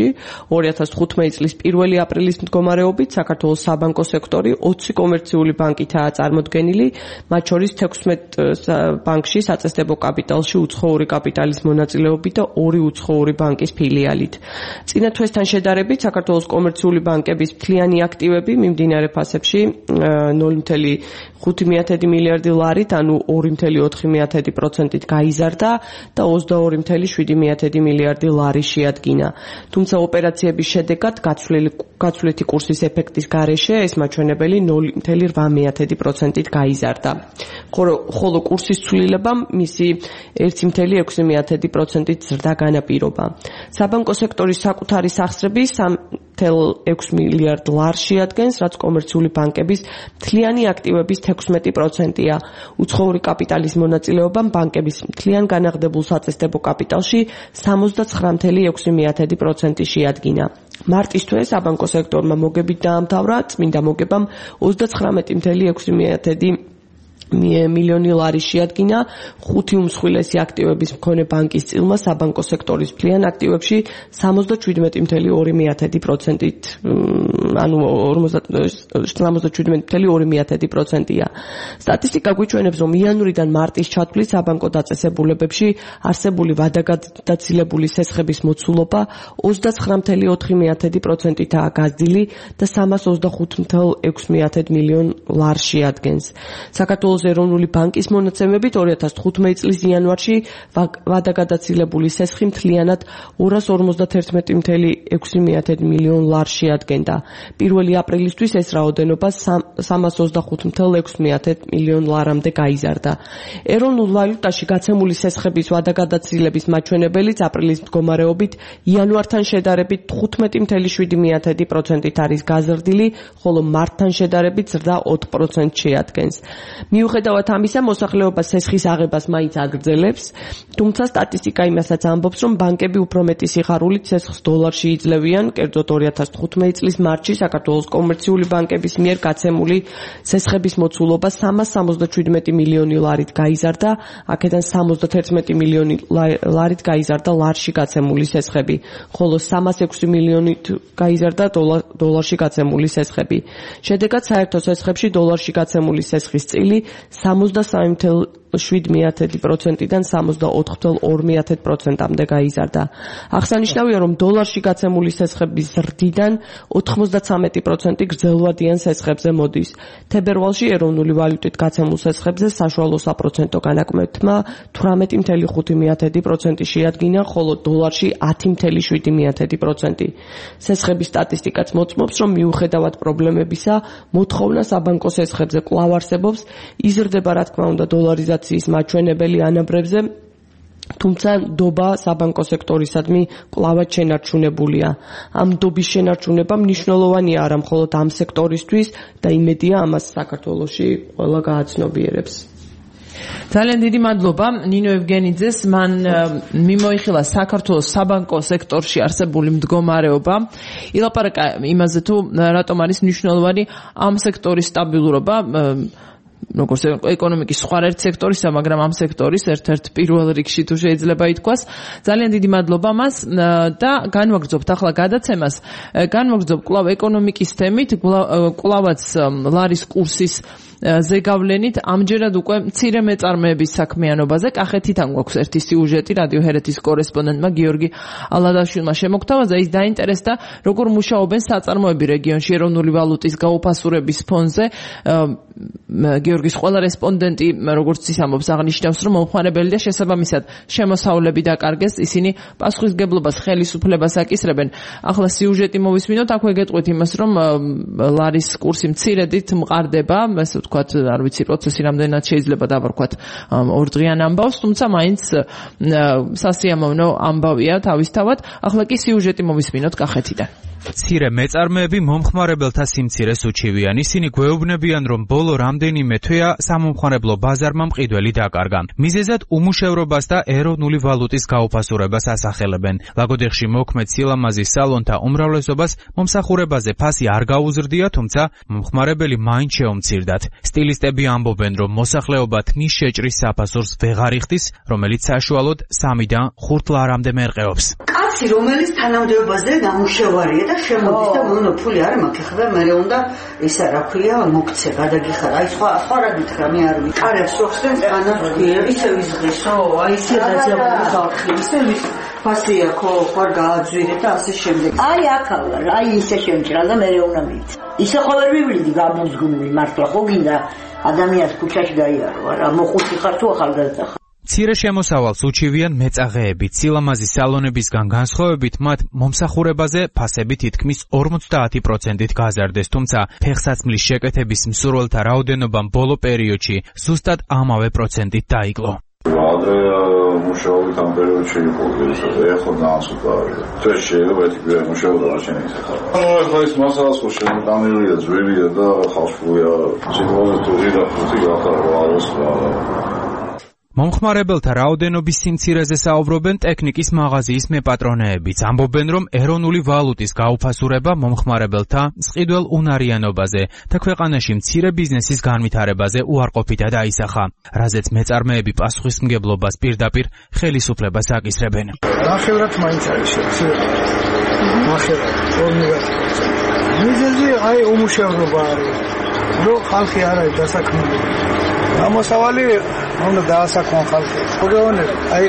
2015 წლის 1 აპრილის მდგომარეობით საქართველოს საბანკო სექტორი 20 კომერციული ბანკითაა წარმოდგენილი, მათ შორის 16 ბანკში საწესდებო კაპიტალში უცხოური კაპიტალის მონაწილეობით და 2 უცხოური ბანკის ფილიალით. წინა თვესთან შედარებით საქართველოს კომერციული ბანკების მთლიანი აქტივები მიმდინარე ფასებში 0.5 მილიარდი ლარით, ანუ 2.4% გაიზარდა და 22.7 მილიარდი ლარი შეადგინა. თუმცა ოპერაციების შედეგად გაცვლითი კურსის ეფექტის გარეშე ეს მაჩვენებელი 0.8% გაიზარდა. ხოლო კურსის ცვლილებამ მისი 1.6% ზრდა განაპირობა. საბანკო სექტორის საკუთარი სახსრები 3.6 მილიარდ ლარს შეადგენს, რაც კომერციული ბანკების მთლიანი აქტივების 16%-ია. უცხოური კაპიტალის მონაწილეობამ ბანკების მთლიან განაღდებულ საწესდებო კაპიტალში 69.6% შეადგინა. მარტის თვე საბანკო სექტორმა მოგებით დაამთავრა, წმინდა მოგებამ 39.6 მილიონი ლარი შეადგინა 5 უმსხვილესი აქტივების მქონე ბანკის წილმა საბანკო სექტორის მთლიან აქტივებში 77.2%-ით, ანუ 77.2%-ია. სტატისტიკა გვიჩვენებს, რომ იანვრიდან მარტის ჩათვლით საბანკო დაწესებულებებში არსებული ვადაგადაცილებული სესხების მოცულობა 29.4%-აა გაზრდილი და 325.6 მილიონ ლარს შეადგენს. საქართველოს ეროვნული ბანკის მონაცემებით 2015 წლის იანვარში ვადაგადაცილებული სესხი მთლიანად 251.6 მილიონ ლარს შეადგენდა. 1 აპრილისთვის ეს რაოდენობა 325.6 მილიონ ლარამდე გაიზარდა. ეროვნულ ვალუტაში გაცემული სესხების ვადაგადაცილების მაჩვენებელიც აპრილის მდგომარეობით იანვართან შედარებით 15.7%-ით არის გაზრდილი, ხოლო მარტთან შედარებით ზრდა 4% შეადგენს. მიუხედავად ამისა, მოსახლეობა სესხის აღებას მაინც აგრძელებს, თუმცა სტატისტიკა იმასაც ამბობს, რომ ბანკები უფრო მეტი სიხარულით სესხს დოლარში იძლევიან. კერძოდ 2015 წლის მარტში საქართველოს კომერციული ბანკების მიერ გაცემული სესხების მოცულობა 377 მილიონი ლარით გაიზარდა, აქედან 71 მილიონი ლარით გაიზარდა ლარში გაცემული სესხები, ხოლო 306 მილიონით გაიზარდა დოლარში გაცემული სესხები. შედეგად საერთო სესხებში დოლარში გაცემული სესხის წილი 73.7%-დან 74.2%-მდე გაიზარდა. აღსანიშნავია, რომ დოლარში გაცემული სესხების ზრდიდან 93% გრძელვადიან სესხებზე მოდის. თებერვალში ეროვნული ვალუტით გაცემულ სესხებზე საშუალო საპროცენტო განაკმეთმა 18.5% შეადგინა, ხოლო დოლარში 10.7%. სესხების სტატისტიკაც მოწმობს, რომ მიუხედავად პრობლემებისა, მოთხოვნა საბანკო სესხებზე კვლავ არსებობს, იზრდება რა თქმა უნდა დოლარიზაციის მაჩვენებელი ანაბრებზე, თუმცა ნდობა საბანკო სექტორისადმი კვლავაც შენარჩუნებულია. ამ ნდობის შენარჩუნება მნიშვნელოვანია არა მხოლოდ ამ სექტორისთვის და იმედია ამას საქართველოში ყველა გააცნობიერებს. ძალიან დიდი მადლობა ნინო ევგენიძეს, მან მიმოიხილა საქართველოს საბანკო სექტორში არსებული მდგომარეობა. ილაპარაკა იმაზე თუ რატომ არის მნიშვნელოვანი ამ სექტორის სტაბილურობა, როგორც ეკონომიკის სხვა ერთ სექტორისა, მაგრამ ამ სექტორის ერთ-ერთ პირველ რიგში თუ შეიძლება ითქვას. ძალიან დიდი მადლობა მას და განვაგრძობთ ახლა გადაცემას, განვაგრძობ კვლავ ეკონომიკის თემით, კვლავაც ლარის კურსის ზეგავლენით, ამჯერად უკვე მცირე მეწარმეების საქმიანობაზე. კახეთიდან გვაქვს ერთი სიუჟეტი რადიო ჰერეთის კორესპონდენტმა გიორგი ალადაშვილმა შემოგთავაზა, ის დაინტერესდა როგორ მუშაობენ საწარმოები რეგიონში ეროვნული ვალუტის გაუფასურების ფონზე. გიორგის ყველა რესპონდენტი, როგორც ის ამბობს, აღნიშნავს, რომ მომხმარებელი და შესაბამისად შემოსავლები დაკარგეს, ისინი პასუხისგებლობას, ხელისუფლებას აკისრებენ. ახლა სიუჟეტი მოვისმინოთ, აქვე გეტყვით იმას, რომ ლარის კურსი მცირედით მყარდება, ესე ვთქვათ, არ ვიცი პროცესი რამდენად შეიძლება დავარქვათ ორდღიან ამბავს, თუმცა მაინც სასიამოვნო ამბავია თავისთავად. ახლა კი სიუჟეტი მოვისმინოთ კახეთიდან. მცირე მეწარმეები მომხმარებელთა სიმცირეს უჩივიან. ისინი გვეუბნებიან, რომ ბოლო რამდენიმე თვეა სამომხმარებლო ბაზარმა მყიდველი დაკარგა. მიზეზად უმუშევრობას და ეროვნული ვალუტის გაუფასურებას ასახელებენ. ლაგოდეხში მოქმედ სილამაზის სალონთა უმრავლესობას მომსახურებაზე ფასი არ გაუზრდია, თუმცა მომხმარებელი მაინც შეუმცირდათ. სტილისტები ამბობენ, რომ მოსახლეობა თნის შეჭრის საფასურს ვეღარ იხდის, რომელიც საშუალოდ 3-დან 5 ლარამდე მერყეობს. კაცი, რომელიც თანამდებობაზე გამუშევარია და შემოდის და მონო ფული არ მაქვს, ხება მე უნდა ისა რა ქვია მოგცე, გადაგიხარ. აი სხვა რა გითხრა, მე არ ვიცი. კარებს შოხსენ წანას ქვია, ისე ვიზღისო, აი ისე დაძაბული ხალხი, ისე ვის ფასია ხარ გააძვირე და ასე შემდეგ. აი აქალა, აი ისე შემჭრა და მე უნდა მით. ისე ყოველ ვივლიდი გამოზგუნული მართლა ხო გინდა ადამიანს ქუჩაში გაიარო, არა მოხუცი ხარ თუ ახალგაზრდა ხარ. მცირე შემოსავალს უჩივიან მეწაღეები. სილამაზის სალონებისგან განსხვავებით, მათ მომსახურებაზე ფასები თითქმის 50%-ით გაზარდეს, თუმცა ფეხსაცმლის შეკეთების მსურველთა რაოდენობამ ბოლო პერიოდში ზუსტად ამავე პროცენტით დაიკლო. ადრე მუშაობდი ამ პერიოდში იყო ისე ეხლა დაასრულა. ეს შეიძლება ეთიკა მუშაობა არ შეიძლება. ახლა ის მასალას ხო შემოტანილია, ძვირია და ხალხია. სიმბოლური და ფუტი გახარო არის. მომხმარებელთა რაოდენობის სიმცირეზე საუბრობენ ტექნიკის მაღაზიის მეპატრონეებიც. ამბობენ, რომ ეროვნული ვალუტის გაუფასურება მომხმარებელთა მწყიდველ უნარიანობაზე და ქვეყანაში მცირე ბიზნესის განვითარებაზე უარყოფითად აისახა, რაზეც მეწარმეები პასუხისმგებლობას პირდაპირ ხელისუფლებას აკისრებენ. ნახევრად მაინც არის შეცდომა. ნახევრად 2%. მიზეზი აი უმუშევრობა არის. რომ ხალხი არ არის დასაქმებული. ამოსავალი უნდა დაასაქმონ ხალხი. მოგეუბნები, აი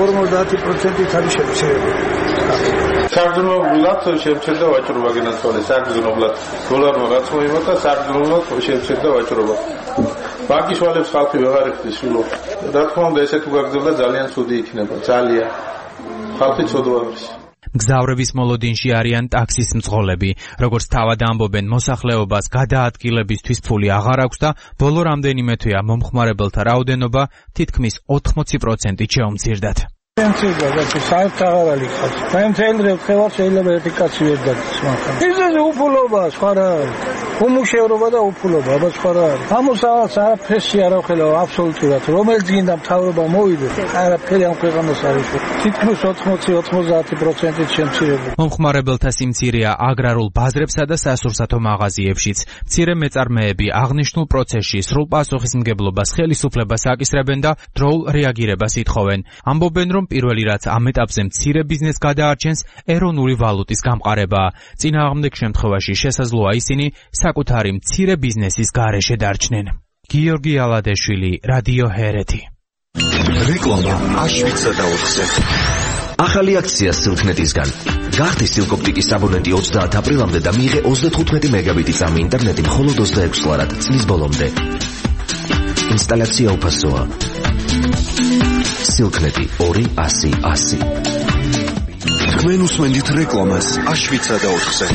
50% არის შემცირებული. საგრძნობლად შემცირდა ვაჭრობა გენაცვალე, საგრძნობლად დოლარმა რაც მოიმატა, საგრძნობლად შემცირდა ვაჭრობა. ბანკის ვალებს ხალხი ვეღარ იხდის სულ. რა თქმა უნდა, ესე თუ გაგრძელდა ძალიან ცუდი იქნება, ძალიან. ხალხი ცოდვაობს. მგზავრების მოლოდინში არიან ტაქსის მძღოლები. როგორც თავად ამბობენ, მოსახლეობას გადაადგილებისთვის ფული აღარ აქვს და ბოლო რამდენიმე თვეა მომხმარებელთა რაოდენობა თითქმის 80%-ით შეუმცირდათ. საერთოდ აღარ არის ხალხი. საერთოდ ხევარ შეიძლება ერთი კაცი ვერ გადის მაგრამ. ისე უფულობა სხვა რა არის. უმუშევრობა და უფულობა, აბა სხვა რა არის. ამოსავალს არაფერში არ აღხელავ აბსოლუტურად. რომელიც გინდა მთავრობა მოვიდეს, არაფერი ამ ქვეყანას არ იშვა. თითქმის 80-90%-ით შემცირებული. მომხმარებელთა სიმცირეა აგრარულ ბაზრებსა და სასურსათო მაღაზიებშიც. მცირე მეწარმეები აღნიშნულ პროცესში სრულ პასუხისმგებლობას ხელისუფლებას აკისრებენ და დროულ რეაგირებას ითხოვენ. ამბობენ, რომ პირველი რაც ამ ეტაპზე მცირე ბიზნესს გადაარჩენს ეროვნული ვალუტის გამყარებაა. წინააღმდეგ შემთხვევაში შესაძლოა ისინი საკუთარი მცირე ბიზნესის გარეშე დარჩნენ. გიორგი ალადეშვილი, რადიო ჰერეთი. რეკლამა აშვიცა და 4-ზე. ახალი აქცია სილქნეტისგან. გახდი სილკოპტიკის აბონენტი 30 აპრილამდე და მიიღე 35 მეგაბიტი წამი ინტერნეტი მხოლოდ 26 ლარად წლის ბოლომდე. ინსტალაცია უფასოა. სილქნეტი 200-100. თქვენ უსმენთ რეკლამას აშვიცა და 4-ზე.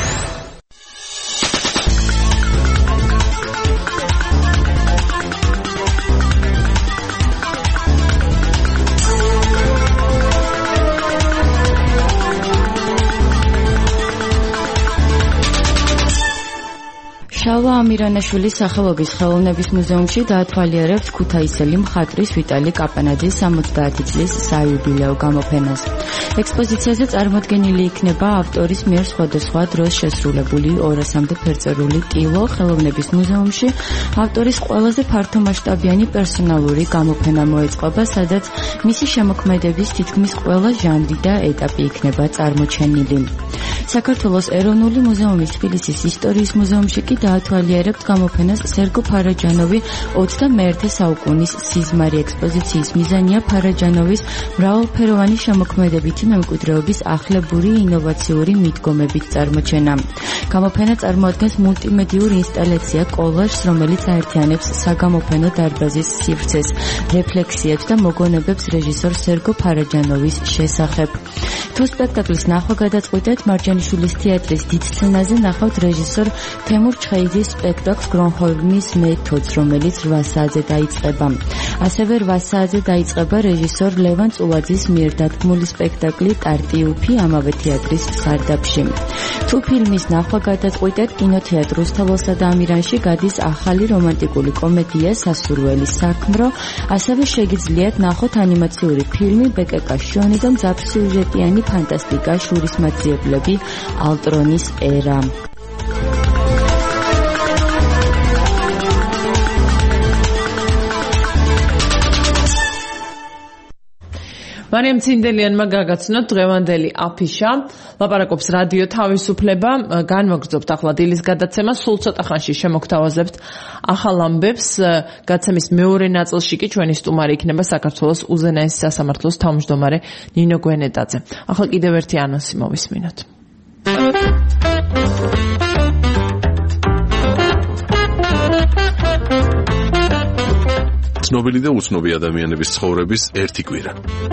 შალვა ამირანაშვილის სახელობის ხელოვნების მუზეუმში დაათვალიერებთ ქუთაისელი მხატვრის ვიტალი კაპანაძის 70 წლის საიუბილეო გამოფენას. ექსპოზიციაზე წარმოდგენილი იქნება ავტორის მიერ სხვადასხვა დროს შესრულებული 200-მდე ფერწერული ტილო. ხელოვნების მუზეუმში ავტორის ყველაზე ფართომასშტაბიანი პერსონალური გამოფენა მოეწყობა, სადაც მისი შემოქმედების თითქმის ყველა ჟანრი და ეტაპი იქნება წარმოჩენილი. საქართველოს ეროვნული მუზეუმის თბილისის ისტორიის მუზეუმში კი დაათვალიერებთ გამოფენას სერგო ფარაჯანოვი 21 საუკუნის სიზმარი. ექსპოზიციის მიზანია ფარაჯანოვის მრავალფეროვანი შემოქმედებითი მემკვიდრეობის ახლებური ინოვაციური მიდგომებით წარმოჩენა. გამოფენა წარმოადგენს მულტიმედიურ ინსტალაცია კოლაჟს, რომელიც აერთიანებს საგამოფენო დარბაზის სივრცეს, რეფლექსიებს და მოგონებებს რეჟისორ სერგო ფარაჯანოვის შესახებ. თუ სპექტაკლის ნახვა გადაწყვეტეთ, მარჯანიშვილის თეატრის დიდ სცენაზე ნახავთ რეჟისორ თემურ ჩხეიძის სპექტაკლს გრონჰოლმის მეთოდს, რომელიც 8 საათზე დაიწყება. ასევე 8 საათზე დაიწყება რეჟისორ ლევან წულაძის მიერ დადგმული სპექტაკლი ტარტიუფი ამავე თეატრის სარდაფში. თუ ფილმის ნახვა გადაწყვეტეთ, კინოთეატრ რუსთაველსა და ამირანში გადის ახალი რომანტიკული კომედია სასურველი საქმრო, ასევე შეგიძლიათ ნახოთ ანიმაციური ფილმი ბეკეკა შონი და მძაფრსიუჟეტიანი ფანტასტიკა შურისმაძიებლები ალტრონის ერა. მარიამ ცინდელიანმა გაგაცნოთ დღევანდელი აფიშა. ლაპარაკობს რადიო თავისუფლება. განმოგრძობთ ახლა დილის გადაცემა. სულ ცოტა ხანში შემოგთავაზებთ ახალ ამბებს. გაცემის მეორე ნაწილში კი ჩვენი სტუმარი იქნება საქართველოს უზენაესი სასამართლოს თავმჯდომარე ნინო გვენეტაძე. ახლა კიდევ ერთი ანონსი მოვისმინოთ. ცნობილი და უცნობი ადამიანების ცხოვრების ერთი კვირა.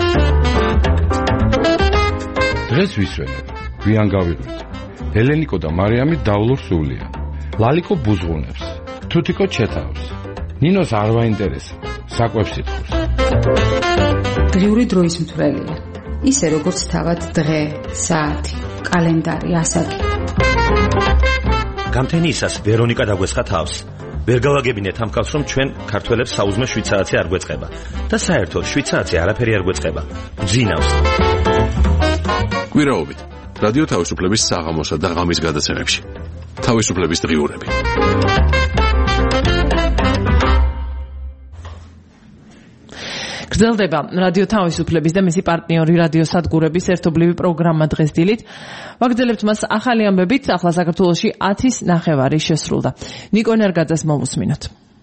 დღეს ვისვენებ, გვიან გავიღვით. ელენიკო და მარიამი დავლურ სულიან. ლალიკო ბუზღუნებს, თუთიკო ჩეთავს. ნინოს არ ვაინტერესებს, საკვებს ითხოვს. დღიური დროის მთვრელია. ისე როგორც თავად დღე, საათი, კალენდარი, ასაკი. გამთენიისას ვერონიკა დაგვესხა თავს. ვერ გავაგებინეთ ამ კაცს, რომ ჩვენ ქართველებს საუზმე შვიცარაცი არ გვეწყება და საერთოდ შვიცარაცი არაფერი არ გვეწყება. ძინავს. კვირაობით რადიო თავისუფლების საღამოსა და ღამის გადაცემებში. თავისუფლების დღიურები. გრძელდება რადიო თავისუფლების და მისი პარტნიორი რადიო სადგურების ერთობლივი პროგრამა დღეს დილით. ვაგრძელებთ მას ახალი ამბებით, ახლა საქართველოში 10:30 შესრულდა. ნიკო ნერგაძეს მოვუსმინოთ.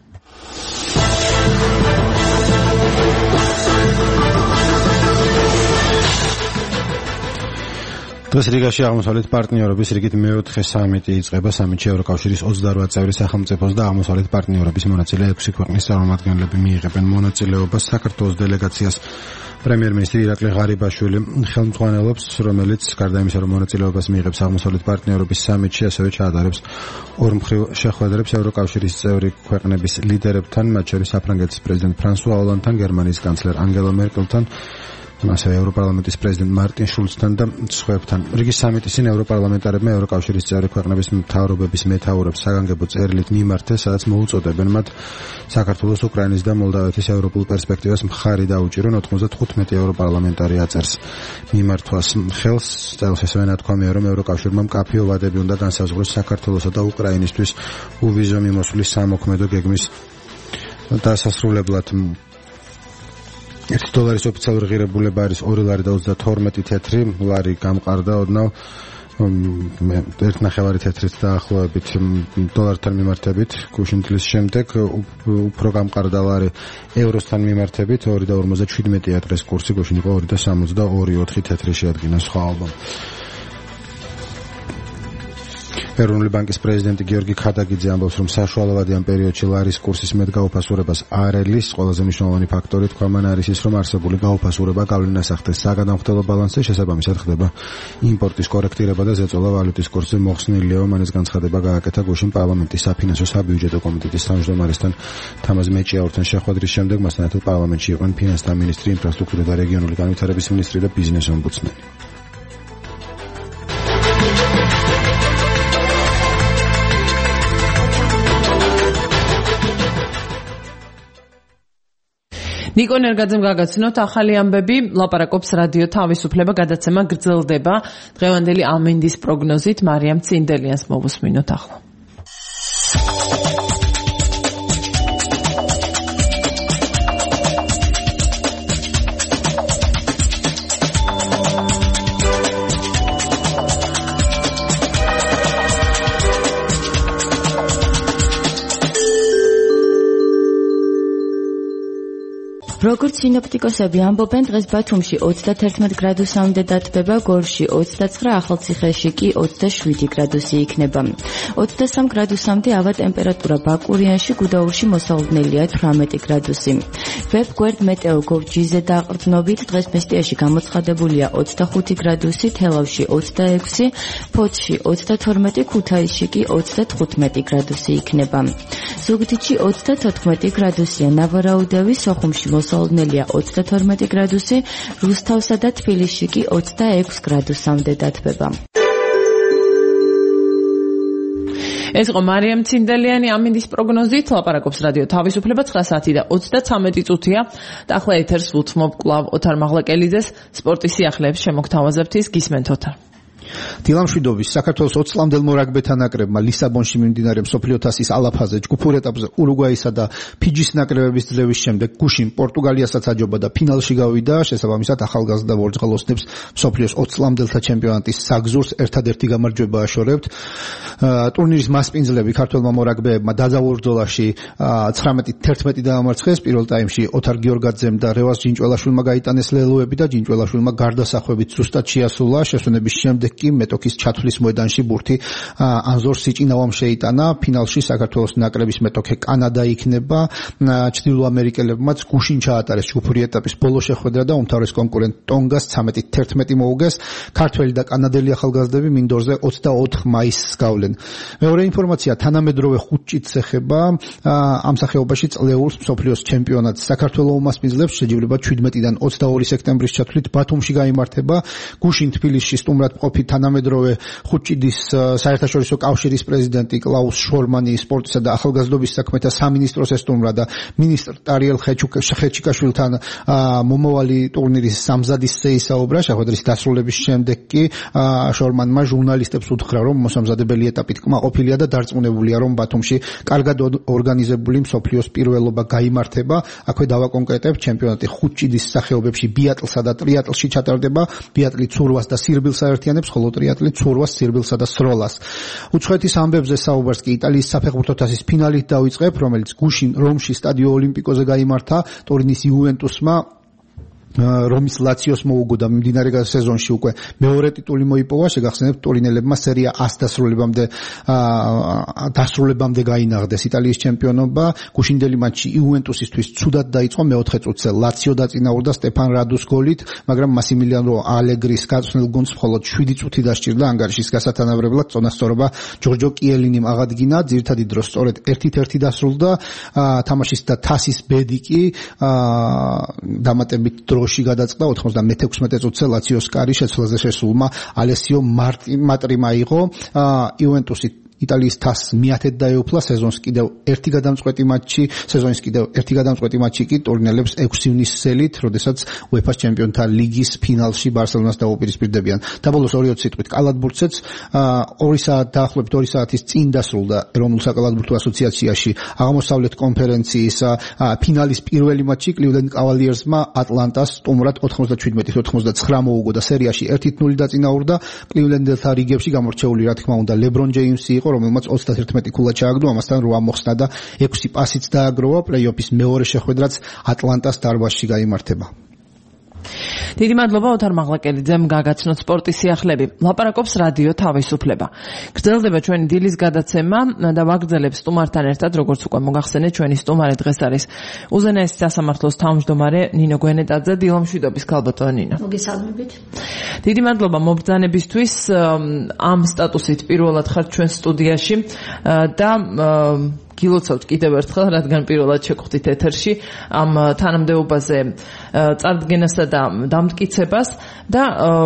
დღეს რიგაში აღმოსავლეთ პარტნიორობის რიგით მეოთხე სამიტი იწყება. სამიტში ევროკავშირის 28 წევრი სახელმწიფოს და აღმოსავლეთ პარტნიორობის მონაწილე 6 ქვეყნის წარმომადგენლები მიიღებენ მონაწილეობას. საქართველოს დელეგაციას პრემიერ-მინისტრი ირაკლი ღარიბაშვილი ხელმძღვანელობს, რომელიც გარდა იმისა, რომ მონაწილეობას მიიღებს აღმოსავლეთ პარტნიორობის სამიტში, ასევე ჩაატარებს ორმხრივ შეხვედრებს ევროკავშირის წევრი ქვეყნების ლიდერებთან, მათ შორის საფრანგეთის პრეზიდენტ ფრანსუა ოლანდთან, გერმანიის კანცლერ ანგელა მერკელთან, ასევე ევროპარლამენტის პრეზიდენტ მარტინ შულცთან და სხვებთან. რიგის სამიტის წინ ევროპარლამენტარებმა ევროკავშირის წევრი ქვეყნების მთავრობების მეთაურებს საგანგებო წერილით მიმართეს, სადაც მოუწოდებენ მათ საქართველოს, უკრაინის და მოლდავეთის ევროპულ პერსპექტივას მხარი დაუჭირონ. 95 ევროპარლამენტარი აწერს მიმართვას ხელს. წელს ასევე ნათქვამია, რომ ევროკავშირმა მკაფიო ვადები უნდა განსაზღვროს საქართველოსა და უკრაინისთვის უვიზო მიმოსვლის სამოქმედო გეგმის დასასრულებლად. $1 ოფიციალური ღირებულება არის 2 ლარი და 32 თეთრი ლარი გამყარდა ოდნავ 1.5 თეთრით დაახლოებით დოლართან მიმართებით გუშინთლის შემდეგ უფრო გამყარდა ლარი ევროსთან მიმართებით 2.57-ია დღეს კურსი გუშინ იყო 2.62 თეთრი შეადგინა სხვაობა. ეროვნული ბანკის პრეზიდენტი გიორგი ქადაგიძე ამბობს, რომ საშუალოვადიან პერიოდში ლარის კურსის მეტგაუფასურებას არ ელის. ყველაზე მნიშვნელოვანი ფაქტორი თქვა მან არის ის, რომ არსებული გაუფასურება გავლენას ახდენს საგადამხდელო ბალანსზე, შესაბამისად ხდება იმპორტის კორექტირება და ზეწოლა ვალუტის კურსზე მოხსნილია. მან ეს განცხადება გააკეთა გუშინ პარლამენტის საფინანსო საბიუჯეტო კომიტეტის თავმჯდომარესთან თამაზ მეჭიაურთან შეხვედრის შემდეგ. მასთან ერთად პარლამენტში იყვნენ ფინანსთა მინისტრი, ინფრასტრუქტურა და რეგიონული განვითარების მინისტრი და ბიზნეს ომბუდსმენი. ნიკო ნერგაძემ გაგაცნოთ ახალი ამბები, ლაპარაკობს რადიო თავისუფლება, გადაცემა გრძელდება. დღევანდელი ამინდის პროგნოზით მარიამ ცინდელიანს მოვუსმინოთ ახლა. როგორც სინოპტიკოსები ამბობენ, დღეს ბათუმში 31 გრადუსამდე დათბება, გორში 29, ახალციხეში კი 27 გრადუსი იქნება. 23 გრადუსამდე ავა ტემპერატურა ბაკურიანში, გუდაურში მოსალოდნელია 18 გრადუსი. ვებგვერდ მეტეოგოვ.gz დაყრდნობით დღეს მესტიაში გამოცხადებულია 25 გრადუსი, თელავში 26, ფოთში 22, ქუთაისში კი 35 გრადუსი იქნება. ზუგდიდში 34 გრადუსია, ნავარაუდევი, სოხუმში მოსალოდნელია 32 გრადუსი, რუსთავსა და თბილისში კი 26 გრადუსამდე დათბება. ეს იყო მარიამ ცინდელიანი ამინდის პროგნოზით, ლაპარაკობს რადიო თავისუფლება 9 საათი და 33 წუთია. და ახლა ეთერს ვუთმობ კვლავ ოთარ მაღლაკელიძეს, სპორტის სიახლეებს შემოგთავაზებთ, ის გისმენთ ოთარ. დილამშვიდობის საქართველოს 20 წლამდელ მორაგბეთა ნაკრებმა ლისაბონში მიმდინარე მსოფლიო თასის ალაფაზე ჯგუფურ ეტაპზე ურუგვაისა და ფიჯის ნაკრებების ძრევის შემდეგ გუშინ პორტუგალიასაც აჯობა და ფინალში გავიდა. შესაბამისად ახალგაზრდა ვორჯღალ ოსნებს მსოფლიოს 20 წლამდელთა ჩემპიონატის საგზურს ერთადერთი გამარჯვება აშორებთ. ტურნირის მასპინძლები ქართველმა მორაგბეებმა დაძაბულ ბრძოლაში 19-11 დაამარცხეს. პირველ ტაიმში ოთარ გიორგაძემ და რევაზ ჯინჭველაშვილმა გაიტანეს ლელოები და ჯინჭველაშვილმა გარდასახვევით ზუსტად შეასრულა. შესვენების შემდეგ კი მეტოქის ჩათვლის მოედანში ბურთი ანზორ სიჭინავამ შეიტანა. ფინალში საქართველოს ნაკრების მეტოქე კანადა იქნება. ჩრდილო ამერიკელებმაც გუშინ ჩაატარეს ჯგუფური ეტაპის ბოლო შეხვედრა და უმთავრეს კონკურენტ ტონგას 13-11 მოუგეს. ქართველი და კანადელი ახალგაზრდები მინდორზე 24 მაისს გავლენ. მეორე ინფორმაცია, თანამედროვე 5 ჭიდს ეხება ამ სახეობაში წლეულს მსოფლიოს ჩემპიონატს. საქართველოს უმასპინძლებს შეჯიბრება 17-დან 22 სექტემბრის ჩათვლით ბათუმში გაიმართება. გუშინ თბილისში სტუმრად ყოფილი ჯგუფი თანამედროვე ხუთჭიდის საერთაშორისო კავშირის პრეზიდენტი კლაუს შორმანი სპორტისა და ახალგაზრდობის საქმეთა სამინისტროს ესტუმრა და მინისტრ ტარიელ ხეჩიკაშვილთან მომავალი ტურნირის სამზადისზე ისაუბრა. შეხვედრის დასრულების შემდეგ კი შორმანმა ჟურნალისტებს უთხრა, რომ მოსამზადებელი ეტაპი კმაყოფილია და დარწმუნებულია, რომ ბათუმში კარგად ორგანიზებული მსოფლიოს პირველობა გაიმართება. აქვე დავაკონკრეტებ, ჩემპიონატი ხუთჭიდის სახეობებში ბიატლსა და ტრიატლში ჩატარდება. ბიატლი ცურვას და სირბილს აერთიანებს, ხოლო ტრიატლი ცურვას, სირბილსა და სროლას. უცხოეთის ამბებზე საუბარს კი იტალიის საფეხბურთო თასის ფინალით დავიწყებ, რომელიც გუშინ რომში სტადიო ოლიმპიკოზე გაიმართა. ტორინის იუვენტუსმა რომის ლაციოს მოუგო და მიმდინარე სეზონში უკვე მეორე ტიტული მოიპოვა. შეგახსენებთ, ტორინელებმა სერია A-ს დასრულებამდე გაინაღდეს იტალიის ჩემპიონობა. გუშინდელი მატჩი იუვენტუსისთვის ცუდად დაიწყო. მეოთხე წუთზე ლაციო დაწინაურდა სტეფან რადუს გოლით, მაგრამ მასიმილიანო ალეგრის გაწვნილ გუნდს მხოლოდ 7 წუთი დასჭირდა ანგარიშის გასათანაბრებლად. წონასწორობა ჯორჯო კიელინიმ აღადგინა. ძირითადი დრო სწორედ 1-1 დასრულდა. თამაშის და თასის ბედი კი დამატებით დროში გადაწყდა. 96 წუთზე ლაციოს კარი შეცვლაზე შესულმა ალესიო მატრიმ აიღო. იუვენტუსი იტალიის თასს მიათედ დაეუფლა. სეზონის კიდევ ერთი გადამწყვეტი მატჩი კი ტურნელებს 6 ივნისსელით, როდესაც UEFA-ს ჩემპიონთა ლიგის ფინალში ბარსელონას დაუპირისპირდებიან. დაბოლოს 2 სიტყვით კალათბურთზეც 2 საათ დაახლოებით 2 საათის წინ დასრულდა ეროვნულ საკალათბურთო ასოციაციაში აღმოსავლეთ კონფერენციის ფინალის პირველი მატჩი. კლივლენდ კავალიერსმა ატლანტას სტუმრად 97-99 მოუგო და სერიაში 1-0 დაწინაურდა. კლივლენდელთა რიგებში გამორჩეული, რა თქმა უნდა, ლებრონ ჯეიმსი იყო, რომელმაც 31 ქულა ჩააგდო, ამასთან 8 მოხსნა და 6 პასიც დააგროვა. პლეი-ოფის მეორე შეხვედრაც ატლანტას დარბაზში გაიმართება. დიდი მადლობა ოთარ მაღლაკელიძემ გაგაცნოთ სპორტის სიახლეები. ლაპარაკობს რადიო თავისუფლება. გრძელდება ჩვენი დილის გადაცემა და ვაგრძელებ სტუმართან ერთად, როგორც უკვე მოგახსენეთ, ჩვენი სტუმარი დღეს არის უზენაესი სასამართლოს თავმჯდომარე ნინო გვენეტაძე. დილამშვიდობის, ქალბატონო ნინო. მოგესალმებით. დიდი მადლობა მობრძანებისთვის. ამ სტატუსით პირველად ხართ ჩვენ სტუდიაში და გილოცავთ კიდევ ერთხელ, რადგან პირველად შეგხვდით ეთერში ამ თანამდებობაზე წარდგენასა და დამტკიცებას და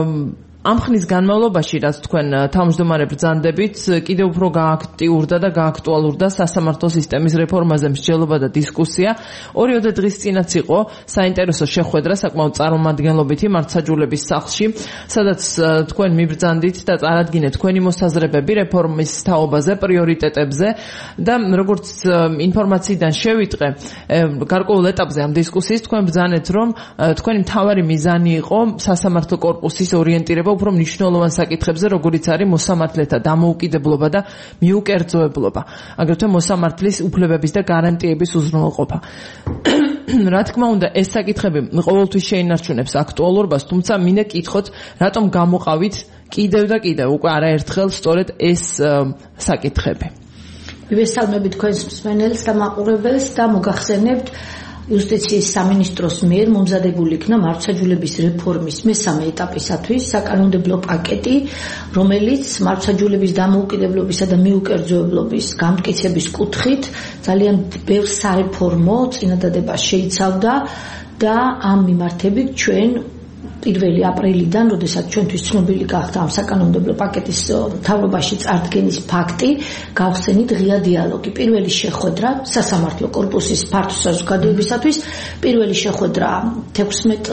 ამ ხნის განმავლობაში, რაც თქვენ თავმჯდომარე ბრძანდებით, კიდევ უფრო გააქტიურდა და გააქტუალურდა სასამართლო სისტემის რეფორმაზე მსჯელობა და დისკუსია. 2 დღის წინაც იყო საინტერესო შეხვედრა საკმაოდ წარმომადგენლობითი მართლმსაჯულების სახლში, სადაც თქვენ მიბრძანდით და წარადგინეთ თქვენი მოსაზრებები რეფორმის თაობაზე, პრიორიტეტებზე და როგორც ინფორმაციიდან შევიტყე, გარკვეულ ეტაპზე ამ დისკუსიის თქვენ ბრძანეთ, რომ თქვენი მთავარი მიზანი იყო სასამართლო კორპუსის ორიენტირება უფრო მნიშვნელოვან საკითხებზე, როგორიც არის მოსამართლეთა დამოუკიდებლობა და მიუკერძოებლობა, აგრეთვე მოსამართლის უფლებების და გარანტიების უზრუნველყოფა. რა თქმა უნდა, ეს საკითხები ყოველთვის შეინარჩუნებს აქტუალურობას, თუმცა მინდა კითხოთ, რატომ გამოყავით კიდევ და კიდევ უკვე არაერთხელ სწორედ ეს საკითხები. მივესალმებით თქვენს მსმენელს და მაყურებელს და მოგახსენებთ, იუსტიციის სამინისტროს მიერ მომზადებული იქნა მართლმსაჯულების რეფორმის მესამე ეტაპისათვის საკანონმდებლო პაკეტი, რომელიც მართლმსაჯულების დამოუკიდებლობისა და მიუკერძოებლობის გამტკიცების კუთხით ძალიან ბევრ სარეფორმო წინადადებას შეიცავდა და ამ მიმართებით ჩვენ 1 აპრილიდან, როდესაც ჩვენთვის ცნობილი გახდა ამ საკანონმდებლო პაკეტის მთავრობაში წარდგენის ფაქტი, გავხსენით ღია დიალოგი. პირველი შეხვედრა სასამართლო კორპუსის ფართო საზოგადოებისათვის, პირველი შეხვედრა 16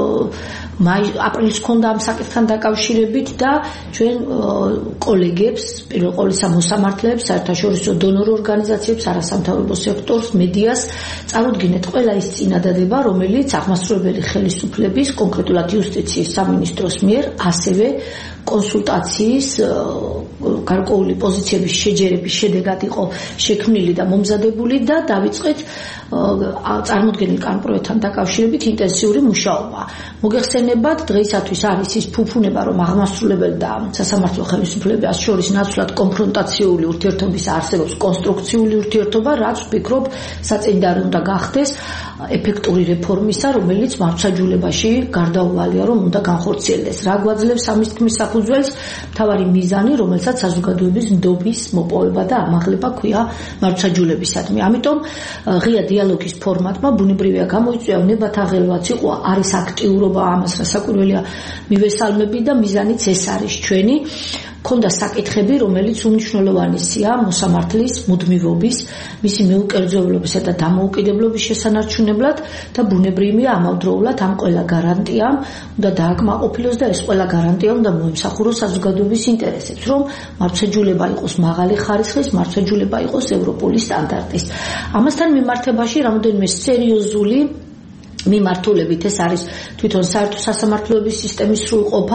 აპრილს ჰქონდა ამ საკითხთან დაკავშირებით და ჩვენ კოლეგებს, პირველ ყოვლისა მოსამართლეებს, საერთაშორისო დონორ ორგანიზაციებს, არასამთავრობო სექტორს, მედიას წარუდგინეთ ყველა ის წინადადება, რომელიც აღმასრულებელი ხელისუფლების, კონკრეტულად იუსტიციის სამინისტროს მიერ, ასევე კონსულტაციის გარკვეული პოზიციების შეჯერების შედეგად იყო შექმნილი და მომზადებული და დავიწყეთ წარმოდგენილ კანონპროექტთან დაკავშირებით ინტენსიური მუშაობა. მოგეხსენებათ, დღეისათვის არის ის ფუფუნება, რომ აღმასრულებელ და სასამართლო ხელისუფლებას შორის ნაცვლად კონფრონტაციული ურთიერთობის არსებობს კონსტრუქციული ურთიერთობა, რაც ვფიქრობ საწინდარი უნდა გახდეს ეფექტური რეფორმისა, რომელიც მართლმსაჯულებაში გარდაუვალ მართალია, რომ უნდა განხორციელდეს. რა გვაძლევს ამის თქმის საფუძველს? მთავარი მიზანი, რომელსაც საზოგადოების ნდობის მოპოვება და ამაღლება ქვია მართლმსაჯულებისადმი. ამიტომ ღია დიალოგის ფორმატმა ბუნებრივია გამოიწვია ნებათა ღელვაც იყო, არის აქტიურობა, ამას რასაკვირველია მივესალმები და მიზანიც ეს არის ჩვენი. ქონდა საკითხები, რომელიც უმნიშვნელოვანესია მოსამართლის მუდმივობის, მისი მეუკერძოებლობისა და დამოუკიდებლობის შესანარჩუნებლად და ბუნებრივია ამავდროულად ამ ყველა გარანტიამ უნდა დააკმაყოფილოს და ეს ყველა გარანტია უნდა მოემსახუროს საზოგადოების ინტერესებს, რომ მართლმსაჯულება იყოს მაღალი ხარისხის, მართლმსაჯულება იყოს ევროპული სტანდარტის. ამასთან მიმართებაში რამოდენიმე სერიოზული მიმართულებით ეს არის თვითონ საერთო სასამართლოების სისტემის სრულყოფა,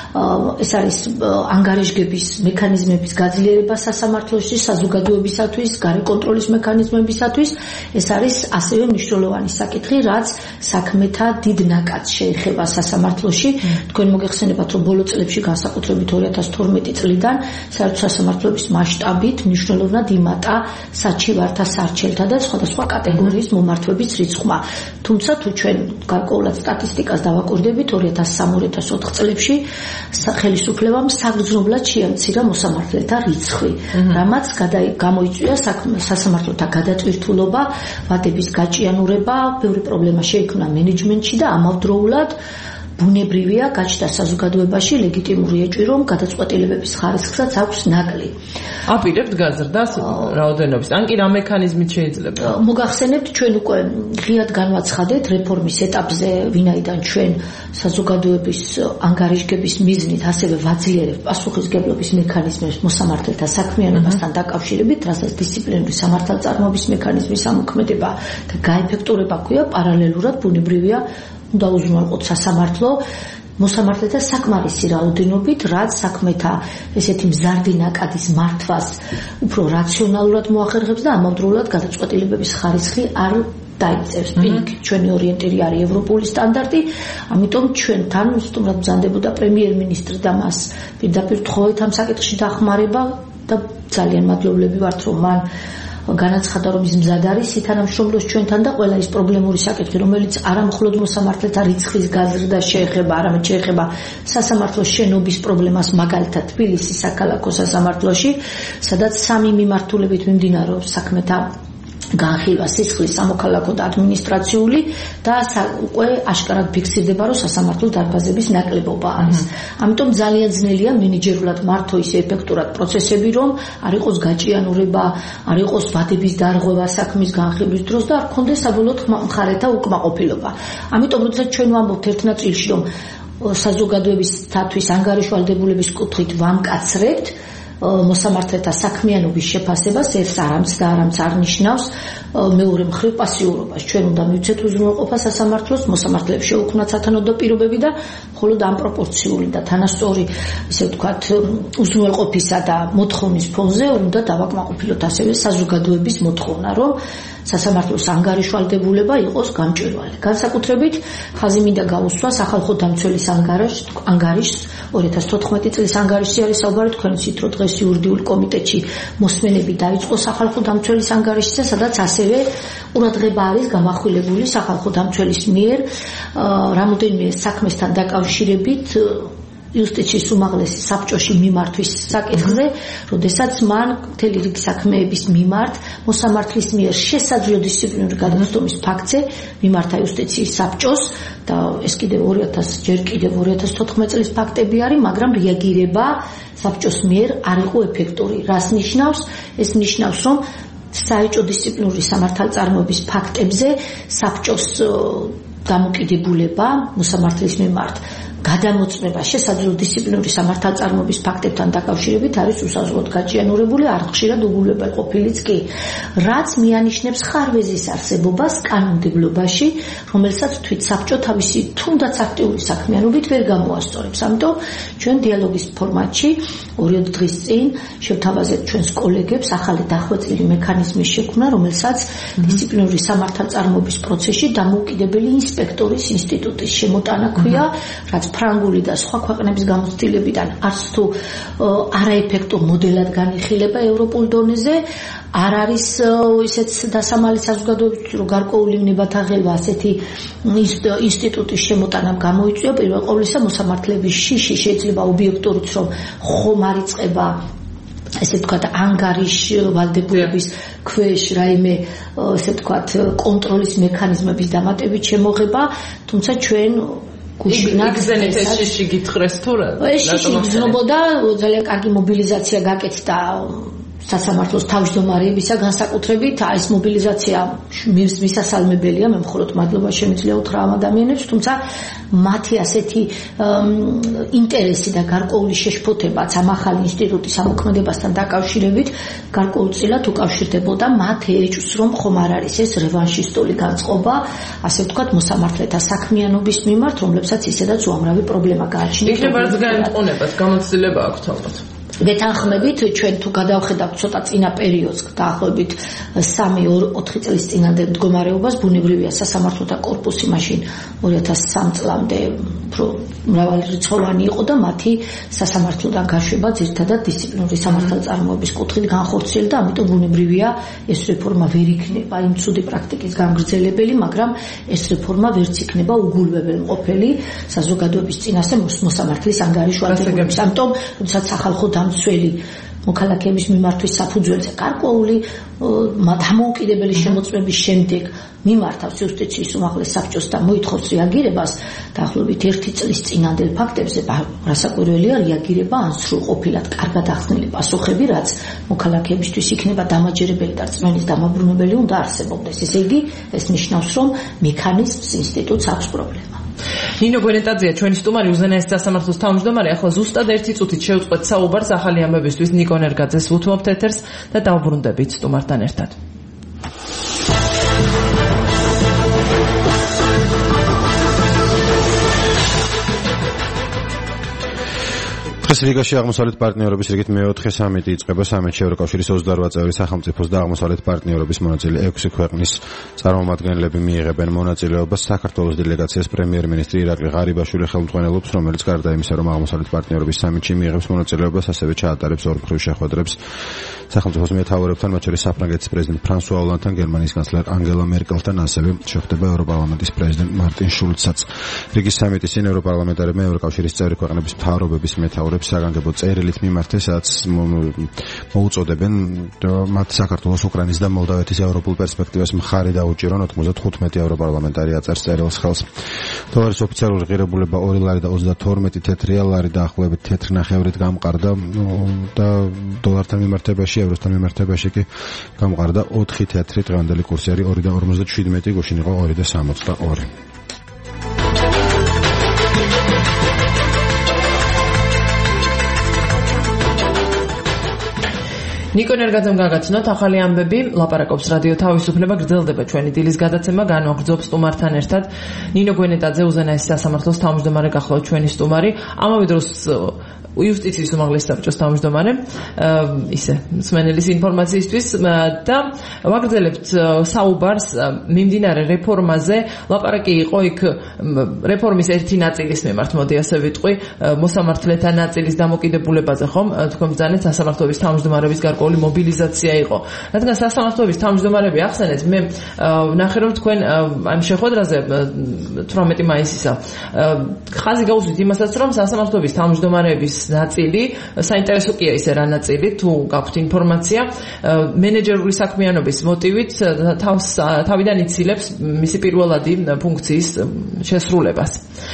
ეს არის ანგარიშგების მექანიზმების გაძლიერება სასამართლოში, საზოგადოებისათვის, გარე კონტროლის მექანიზმებისათვის, ეს არის ასევე მნიშვნელოვანი საკითხი, რაც საქმეთა დიდ ნაკადს შეეხება სასამართლოში. თქვენ მოგეხსენებათ, რომ ბოლო წლებში განსაკუთრებით 2012 წლიდან საერთო სასამართლოების მასშტაბით მნიშვნელოვნად იმატა საჩივართა, სარჩელთა და სხვადასხვა კატეგორიის მომართვების რიცხვმა. თუმცა ჩვენ გარკვეულად სტატისტიკას დავაკვირდებით 2003-2004 წლებში ხელისუფლებამ საგრძნობლად შეამცირა მოსამართლეთა რიცხვი, რამაც გამოიწვია სასამართლოთა გადატვირთულობა, ვადების გაჭიანურება, ბევრი პრობლემა შეიქმნა მენეჯმენტში და ამავდროულად ბუნებრივია გაჩნდა საზოგადოებაში ლეგიტიმური ეჭვი, რომ გადაწყვეტილებების ხარისხსაც აქვს ნაკლი. აპირებთ გაზრდას რაოდენობის, ან კი რა მექანიზმით შეიძლება? მოგახსენებთ, ჩვენ უკვე ღიად განვაცხადეთ რეფორმის ეტაპზე, ვინაიდან ჩვენ საზოგადოების ანგარიშგების მიზნით ასევე ვაძლიერებთ პასუხისმგებლობის მექანიზმებს მოსამართლეთა საქმიანობასთან დაკავშირებით, რასაც დისციპლინური სამართალწარმოების მექანიზმის ამოქმედება და გაეფექტურება ქვია, პარალელურად ბუნებრივია უნდა უზრუნველყოთ სასამართლო მოსამართლეთა საკმარისი რაოდენობით, რაც საქმეთა ესეთი მზარდი ნაკადის მართვას უფრო რაციონალურად მოახერხებს და ამავდროულად გადაწყვეტილებების ხარისხი არ დაიწევს. პირიქით, ჩვენი ორიენტირი არის ევროპული სტანდარტი, ამიტომ ჩვენთან სტუმრად ბრძანდებოდა პრემიერ-მინისტრი და მას პირდაპირ თხოვეთ ამ საკითხში დახმარება და ძალიან მადლობლები ვართ, რომ მან განაცხადა, რომ ის მზად არის ითანამშრომლოს ჩვენთან და ყველა ის პრობლემური საკითხი, რომელიც არა მხოლოდ მოსამართლეთა რიცხვის გაზრდას შეეხება, არამედ შეეხება სასამართლოს შენობის პრობლემას, მაგალითად თბილისის საქალაქო სასამართლოში, სადაც სამი მიმართულებით მიმდინარეობს საქმეთა განხილვა, სისხლის, სამოქალაქო და ადმინისტრაციული და უკვე აშკარად ფიქსირდება, რომ სასამართლოს დარბაზების ნაკლებობა არის. ამიტომ ძალიან ძნელია მენეჯერულად მართო ისე ეფექტურად პროცესები, რომ არ იყოს გაჭიანურება, არ იყოს ვადების დარღვევა საქმის განხილვის დროს და არ ქონდეს საბოლოოდ მხარეთა უკმაყოფილება. ამიტომ როდესაც ჩვენ ვამბობთ ერთ ნაწილში, რომ საზოგადოებისათვის ანგარიშვალდებულების კუთხით ვამკაცრებთ მოსამართლეთა საქმიანობის შეფასებას, ეს არამც და არამც არ ნიშნავს მეორე მხრივ პასიურობას. ჩვენ უნდა მივცეთ უზრუნველყოფა სასამართლოს, მოსამართლეებს შეუქმნათ სათანადო პირობები და მხოლოდ ამ პროპორციული და თანასწორი, ისე ვთქვათ, უზრუნველყოფისა და მოთხოვნის ფონზე უნდა დავაკმაყოფილოთ ასევე საზოგადოების მოთხოვნა, რომ სასამართლოს ანგარიშვალდებულება იყოს გამჭვირვალე. განსაკუთრებით ხაზი მინდა გაუსვა სახალხო დამცველის ანგარიშს 2014 წლის ანგარიშზე არის საუბარი, თქვენ იცით, რომ დღეს იურიდიულ კომიტეტში მოსმენები დაიწყო სახალხო დამცველის ანგარიშზე, სადაც ასევე ყურადღება არის გამახვილებული სახალხო დამცველის მიერ რამოდენიმე საქმესთან დაკავშირებით იუსტიციის უმაღლესი საბჭოში მიმართვის საკითხზე, როდესაც მან მთელი რიგი საქმეების მიმართ მოსამართლის მიერ შესაძლო დისციპლინური გადაცდომის ფაქტზე მიმართა იუსტიციის საბჭოს და ეს კიდევ 2014 წლის ფაქტები არის, მაგრამ რეაგირება საბჭოს მიერ არ იყო ეფექტური. რას ნიშნავს? ეს ნიშნავს, რომ საეჭვო დისციპლინური სამართალწარმოების ფაქტებზე საბჭოს დამოკიდებულება მოსამართლის მიმართ გადამოწმება შესაძლო დისციპლინური სამართალწარმოების ფაქტებთან დაკავშირებით არის უსაზღვროდ გაჭიანურებული, არ ხშირად უგულებელყოფილიც კი, რაც მიანიშნებს ხარვეზის არსებობას კანონმდებლობაში, რომელსაც თვით საბჭო თავისი თუნდაც აქტიური საქმიანობით ვერ გამოასწორებს. ამიტომ ჩვენ დიალოგის ფორმატში 2 დღის წინ შევთავაზეთ ჩვენს კოლეგებს ახალი დახვეწილი მექანიზმის შექმნა, რომელსაც დისციპლინური სამართალწარმოების პროცესში დამოუკიდებელი ინსპექტორის ინსტიტუტის შემოტანა ქვია, რაც ფრანგული და სხვა ქვეყნების გამოცდილებიდან არც თუ არაეფექტო მოდელად განიხილება ევროპულ დონეზე, არ არის ისეთ დასამალი საზოგადოებისთვის, რომ გარკვეული ვნებათა ღელვა ასეთი ინსტიტუტის შემოტანამ გამოიწვია. პირველ ყოვლისა მოსამართლეების შიში შეიძლება ობიექტურით რომ ხომ არ იწყება ესე ვთქვათ ანგარიშ ვალდებულების ქვეშ რაიმე ესე ვთქვათ კონტროლის მექანიზმების დამატებით შემოღება, თუმცა ჩვენ გუშინაც ეს შიში გითხრეს თუ რა? ეს შიში გრძნობოდა, ძალიან კარგი მობილიზაცია გაკეთდა სასამართლოს თავმჯდომარეებისა განსაკუთრებით, ეს მობილიზაცია მისასალმებელია, მე მხოლოდ მადლობა შემიძლია უთხრა ამ ადამიანებს, თუმცა მათი ასეთი ინტერესი და გარკვეული შეშფოთებაც ამ ახალი ინსტიტუტის ამოქმედებასთან დაკავშირებით გარკვეულწილად უკავშირდებოდა მათ ეჭვს, რომ ხომ არ არის ეს რევანშისტული განწყობა, ასე ვთქვათ, მოსამართლეთა საქმიანობის მიმართ, რომლებსაც ისედაც უამრავი პრობლემა გააჩნიათ. იქნება რაც განწყობათ, გამოცდილება აქვს ალბათ. გეთანხმებით, ჩვენ თუ გადავხედავთ ცოტა წინა პერიოდს, დაახლოებით 3-4 წლის წინანდელ მდგომარეობას, ბუნებრივია სასამართლოთა კორპუსი მაშინ 2003 წლამდე უფრო მრავალრიცხოვანი იყო და მათი სასამართლოდან გაშვება ძირითადად დისციპლინური სამართალწარმოების კუთხით განხორციელდა, ამიტომ ბუნებრივია ეს რეფორმა ვერ იქნება იმ ცუდი პრაქტიკის გამგრძელებელი, მაგრამ ეს რეფორმა ვერც იქნება უგულვებელმყოფელი საზოგადოების წინაშე მოსამართლის ანგარიშვალდებულების. ამიტომ, როდესაც სახალხო დამცველი მოქალაქეების მიმართვის საფუძველზე გარკვეული დამოუკიდებელი შემოწმების შემდეგ მიმართავს იუსტიციის უმაღლეს საბჭოს და მოითხოვს რეაგირებას, დაახლოებით 1 წლის წინანდელ ფაქტებზე რასაკვირველია რეაგირება ან სრულყოფილად კარგად ახსნილი პასუხები, რაც მოქალაქეებისთვის იქნება დამაჯერებელი და რწმენის დამაბრუნებელი უნდა არსებობდეს. ესე იგი, ეს ნიშნავს, რომ მექანიზმს ინსტიტუტს აქვს პრობლემა. ნინო გვენეტაძეა ჩვენი სტუმარი, უზენაესი სასამართლოს თავმჯდომარე. ახლა ზუსტად 1 წუთით შევწყვეთ საუბარს ახალი ამბებისთვის. ნიკო ნერგაძეს უთმობთ ეთერს და დავბრუნდებით სტუმართან ერთად. დღეს რიგაში აღმოსავლეთ პარტნიორობის რიგით მე-4 სამიტი იწყება. სამიტში ევროკავშირის 28 წევრი სახელმწიფოს და აღმოსავლეთ პარტნიორობის მონაწილე 6 ქვეყნის წარმომადგენლები მიიღებენ მონაწილეობას. საქართველოს დელეგაციას პრემიერ-მინისტრი ირაკლი ღარიბაშვილი ხელმძღვანელობს, რომელიც გარდა იმისა, რომ აღმოსავლეთ პარტნიორობის სამიტში მიიღებს მონაწილეობას, ასევე ჩაატარებს ორმხრივ შეხვედრებს სახელმწიფოს მეთაურებთან, მათ შორის საფრანგეთის პრეზიდენტ ფრანსუა ოლანდთან, გერმანიის კანცლერ ანგელა მერკელთან, ასევე შეხვდება ევროპარლამენტის პრეზიდენტ მარტინ შულცაც. რიგის სამიტის წინ ევროპარლამენტარებმა ევროკავშირის წევრი ქვეყნების მთავრობების მეთაურებს საგანგებო წერილით მიმართეს, სადაც მოუწოდებენ მათ საქართველოს, უკრაინის და მოლდავეთის ევროპულ პერსპექტივას მხარი დაუჭირონ. 95 ევროპარლამენტარი აწერს წერილს ხელს. დოლარის ოფიციალური ღირებულება 2 ლარი და 32 თეთრია, ლარი დაახლოებით 1.5 გამყარდა და დოლართან მიმართებაში, ევროსთან მიმართებაში კი გამყარდა 4 თეთრი. დღევანდელი კურსი არის 2.57, გუშინ იყო 2.62. ნიკო ნერგაძემ გაგაცნოთ ახალი ამბები, ლაპარაკობს რადიო თავისუფლება, გრძელდება ჩვენი დილის გადაცემა, განვაგრძობ სტუმართან ერთად. ნინო გვენეტაძე, უზენაესი სასამართლოს თავმჯდომარე გახლავთ ჩვენი სტუმარი. ამავე დროს იუსტიციის უმაღლეს საბჭოს თავმჯდომარე, ისე მსმენელის ინფორმაციისთვის და ვაგრძელებთ საუბარს მიმდინარე რეფორმაზე. ლაპარაკი იყო იქ რეფორმის ერთი ნაწილის მიმართ, მოდი ასე ვიტყვი, მოსამართლეთა ნაწილის დამოკიდებულებაზე, ხომ? თქვენ ბრძანეთ სასამართლოების თავმჯდომარების გარკვეული მობილიზაცია იყო. რადგან სასამართლოების თავმჯდომარები ახსენეთ, მე ვნახე რომ თქვენ ამ შეხვედრაზე 18 მაისისა ხაზი გაუსვით იმასაც, რომ სასამართლოების თავმჯდომარეების ნაწილი, საინტერესო კი ის რა ნაწილი, თუ გაქვთ ინფორმაცია, მენეჯერული საქმიანობის მოტივით თავიდან იცილებს მისი პირველადი ფუნქციის შესრულებას.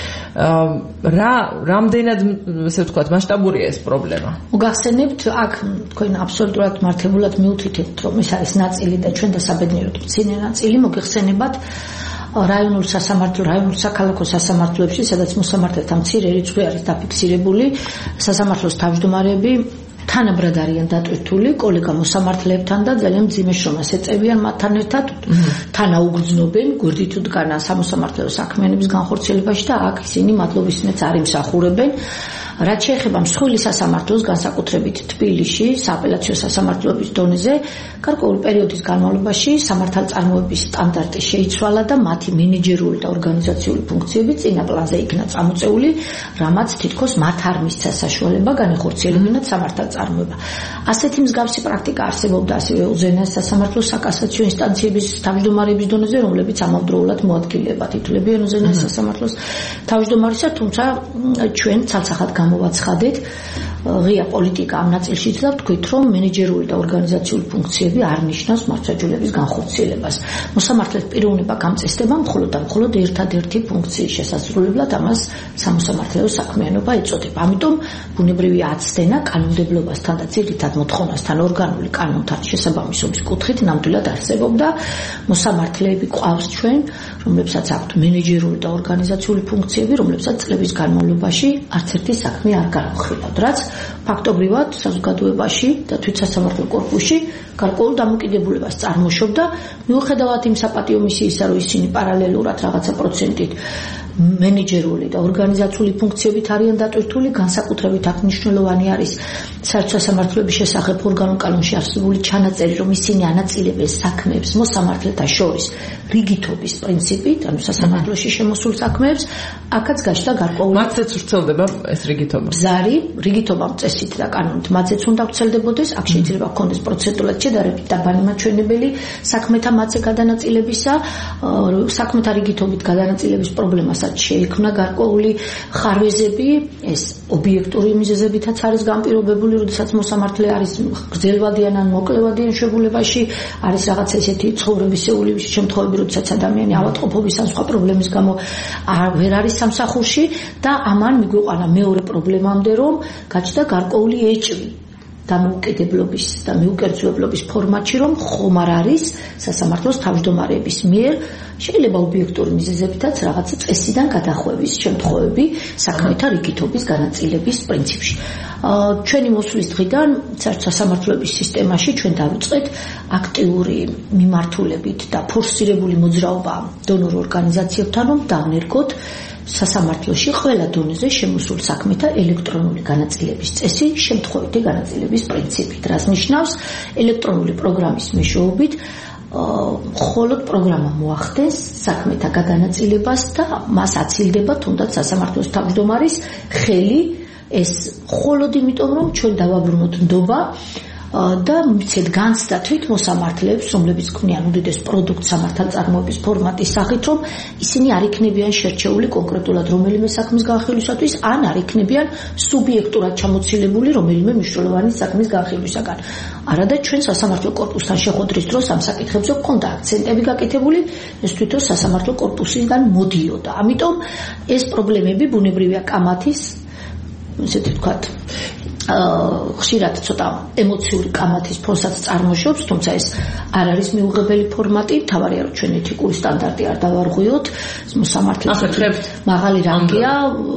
რამდენად, ასე ვთქვათ, მასშტაბურია ეს პრობლემა? მოგახსენებთ, აქ თქვენ აბსოლუტურად მართებულად მიუთითებთ, რომ ეს არის ნაწილი და ჩვენ დასაბედნიეროდ მცირე ნაწილი, მოგეხსენებათ რაიონულ საქალაქო სასამართლოებში, სადაც მოსამართლეთა მცირე რიცხვი არის დაფიქსირებული, სასამართლოს თავმჯდომარეები თანაბრად არიან დატვირთული კოლეგა მოსამართლეებთან და ძალიან მძიმე შრომას ეწევიან მათთან ერთად, თანაუგრძნობენ გვერდით უდგანან სამოსამართლეო საქმიანობის განხორციელებაში და აქ ისინი მადლობის მეც არ იმსახურებენ. რაც შეეხება მსხვილი სასამართლოს, განსაკუთრებით თბილისში, სააპელაციო სასამართლოების დონეზე, გარკვეული პერიოდის განმავლობაში სამართალწარმოების სტანდარტი შეიცვალა და მათი მენეჯერული და ორგანიზაციული ფუნქციები წინა პლანზე იქნა წამოწეული, რამაც თითქოს მათ არ მისცა საშუალება განეხორციელებინათ სამართალწარმოება. ასეთი მსგავსი პრაქტიკა არსებობდა ასევე უზენაეს სასამართლოს საკასაციო ინსტანციების თავმჯდომარეების დონეზე, რომლებიც ამავდროულად მოადგილეებად ითვლებიან უზენაეს სასამართლოს თავმჯდომარისა, თუმცა ჩვენ ცალსახად გამოვაცხადეთ ღია პოლიტიკა ამ ნაწილშიც და ვთქვით, რომ მენეჯერული და ორგანიზაციული ფუნქციები არ ნიშნავს მართლმსაჯულების განხორციელებას. მოსამართლეს პიროვნება გამწესდება მხოლოდ და მხოლოდ ერთადერთი ფუნქციის შესასრულებლად, ამას სამოსამართლეო საქმიანობა ეწოდება. ამიტომ ბუნებრივი აცდენა კანონმდებლობასთან და ძირითად მოთხოვნასთან ორგანული კანონთან შესაბამისობის კუთხით ნამდვილად არსებობდა. მოსამართლეები ყავს ჩვენ, რომლებსაც აქვთ მენეჯერული და ორგანიზაციული ფუნქციები, რომლებსაც წლების განმავლობაში არც ერთი საქმე არ განუხილავთ, რაც ფაქტობრივად საზოგადოებაში და თვით სასამართლო კორპუსში გარკვეულ დამოკიდებულებას წარმოშობდა, მიუხედავად იმ საპატიო მისიისა, რომ ისინი პარალელურად რაღაცა პროცენტით მენეჯერული და ორგანიზაციული ფუნქციებით არიან დატვირთული, განსაკუთრებით აქ მნიშვნელოვანი არის საერთო სასამართლოების შესახებ ორგანულ კანონში არსებული ჩანაწერი, რომ ისინი ანაწილებენ საქმეებს მოსამართლეთა შორის რიგითობის პრინციპით, ანუ სასამართლოში შემოსულ საქმეებს, აქაც გაჩნდა გარკვეული მათაც ვრცელდება ეს რიგითობა. ბზარი, რიგითობა წესით და კანონით მათაც უნდა ვრცელდებოდეს, აქ შეიძლება ჰქონდეს პროცენტულად შედარებით დაბალი მაჩვენებელი საქმეთა მათზე გადანაწილებისა, საქმეთა რიგითობით გადანაწილების პრობლემას შეიქმნა გარკვეული ხარვეზები, ეს ობიექტური მიზეზებითაც არის განპირობებული, როდესაც მოსამართლე არის გრძელვადიან ან მოკლევადიან შეგულებაში, არის რაღაც ესეთი ცხოვრებისეული შემთხვევები, როდესაც ადამიანი ავადმყოფობის ან სხვა პრობლემის გამო ვერ არის სამსახურში და ამან მიგვიყვანა მეორე პრობლემამდე, რომ გაჩნდა გარკვეული ეჭვი დამოუკიდებლობის და მიუკერძოებლობის ფორმატში, რომ ხომ არ არის სასამართლოს თავმჯდომარეების მიერ შეიძლება ობიექტური მიზეზებითაც რაღაცა წესიდან გადახვევის შემთხვევები საქმეთა რიგითობის განაწილების პრინციპში. ჩვენი მოსვლის დღიდან სასამართლოების სისტემაში ჩვენ დავიწყეთ აქტიური მიმართულებით და ფორსირებული მოძრაობა დონორ ორგანიზაციებთან, რომ დავნერგოთ სასამართლოში ყველა დონეზე შემოსულ საქმეთა ელექტრონული განაწილების წესი შემთხვევითი განაწილების პრინციპით, რაც ნიშნავს ელექტრონული პროგრამის მეშვეობით მხოლოდ პროგრამა მოახდენს საქმეთა გადანაწილებას და მას აცილდება თუნდაც სასამართლოს თავმჯდომარის ხელი, ეს მხოლოდ იმიტომ, რომ ჩვენ დავაბრუნოთ ნდობა და მიცეთ განცდა თვით მოსამართლეებს, რომლებიც ქმნიან უდიდეს პროდუქტს სამართალწარმოების ფორმატის სახით, რომ ისინი არ იქნებიან შერჩეული კონკრეტულად რომელიმე საქმის განხილვისათვის, ან არ იქნებიან სუბიექტურად ჩამოცილებული რომელიმე მნიშვნელოვანი საქმის განხილვისაგან. არადა ჩვენ სასამართლო კორპუსთან შეხვედრის დროს ამ საკითხებზე გვქონდა აქცენტები გაკეთებული, ეს თვითონ სასამართლო კორპუსიდან მოდიოდა. ამიტომ ეს პრობლემები ბუნებრივია კამათის, ისეთი ვთქვათ, ხშირად ცოტა ემოციური კამათის ფონსაც წარმოშობს, თუმცა ეს არ არის მიუღებელი ფორმატი, თავარია რომ ჩვენ ეთიკური სტანდარტი არ დავარღვიოთ, მოსამართლეს მაღალი რანგია,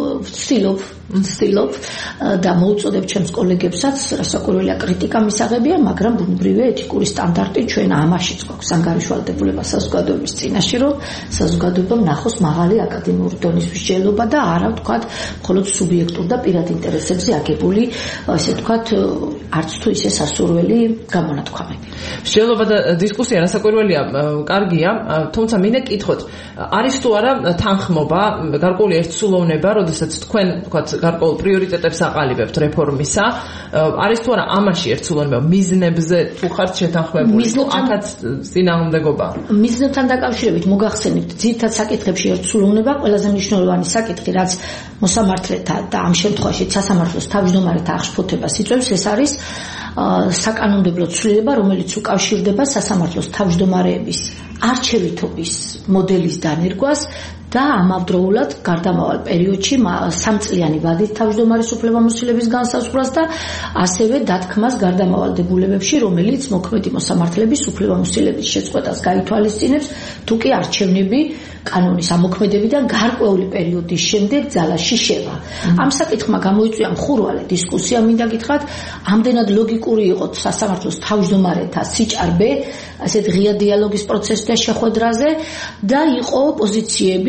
ვცდილობ და მოუწოდებ ჩემს კოლეგებსაც, რასაკვირველია კრიტიკა მისაღებია, მაგრამ ბუნებრივია ეთიკური სტანდარტი ჩვენ ამაშიც გვაქვს ანგარიშვალდებულება საზოგადოების წინაშე, რომ საზოგადოება ნახოს მაღალი აკადემიური დონის მსჯელობა და არა ვთქვათ მხოლოდ სუბიექტურ და პირად ინტერესებზე აგებული, ასე ვთქვათ, არც თუ ისე სასურველი გამონათქვამები. მსჯელობა და დისკუსია რასაკვირველია კარგია, თუმცა მინდა კითხოთ, არის თუ არა თანხმობა, გარკვეული ერთსულოვნება, როდესაც თქვენ ვთქვათ გარკვეულ პრიორიტეტებს აყალიბებთ რეფორმისა, არის თუ არა ამაში ერთსულოვნება მიზნებზე თუ ხართ შეთანხმებული, თუ აქაც წინააღმდეგობა? მიზნებთან დაკავშირებით მოგახსენებთ, ძირითად საკითხებში ერთსულოვნება ყველაზე მნიშვნელოვანი საკითხი, რაც მოსამართლეთა და ამ შემთხვევაში სასამართლოს თავმჯდომარეთა აღშფოთებას იწვევს, ეს არის საკანონმდებლო ცვლილება, რომელიც უკავშირდება სასამართლოს თავმჯდომარეების არჩევითობის მოდელის დანერგვას და ამავდროულად გარდამავალ პერიოდში სამწლიანი ვადით თავმჯდომარის უფლებამოსილების განსაზღვრას და ასევე დათქმას გარდამავალ დებულებებში, რომელიც მოქმედი მოსამართლეების უფლებამოსილების შეწყვეტას გაითვალისწინებს, თუ კი არჩევნები კანონის ამოქმედებიდან გარკვეული პერიოდის შემდეგ ძალაში შევა. ამ საკითხმა გამოიწვია მხურვალე დისკუსია, მინდა გითხრათ, ამდენად ლოგიკური იყო სასამართლოს თავმჯდომარეთა სიჭარბე ასეთ ღია დიალოგის პროცესში და შეხვედრაზე და იყო პოზიციები,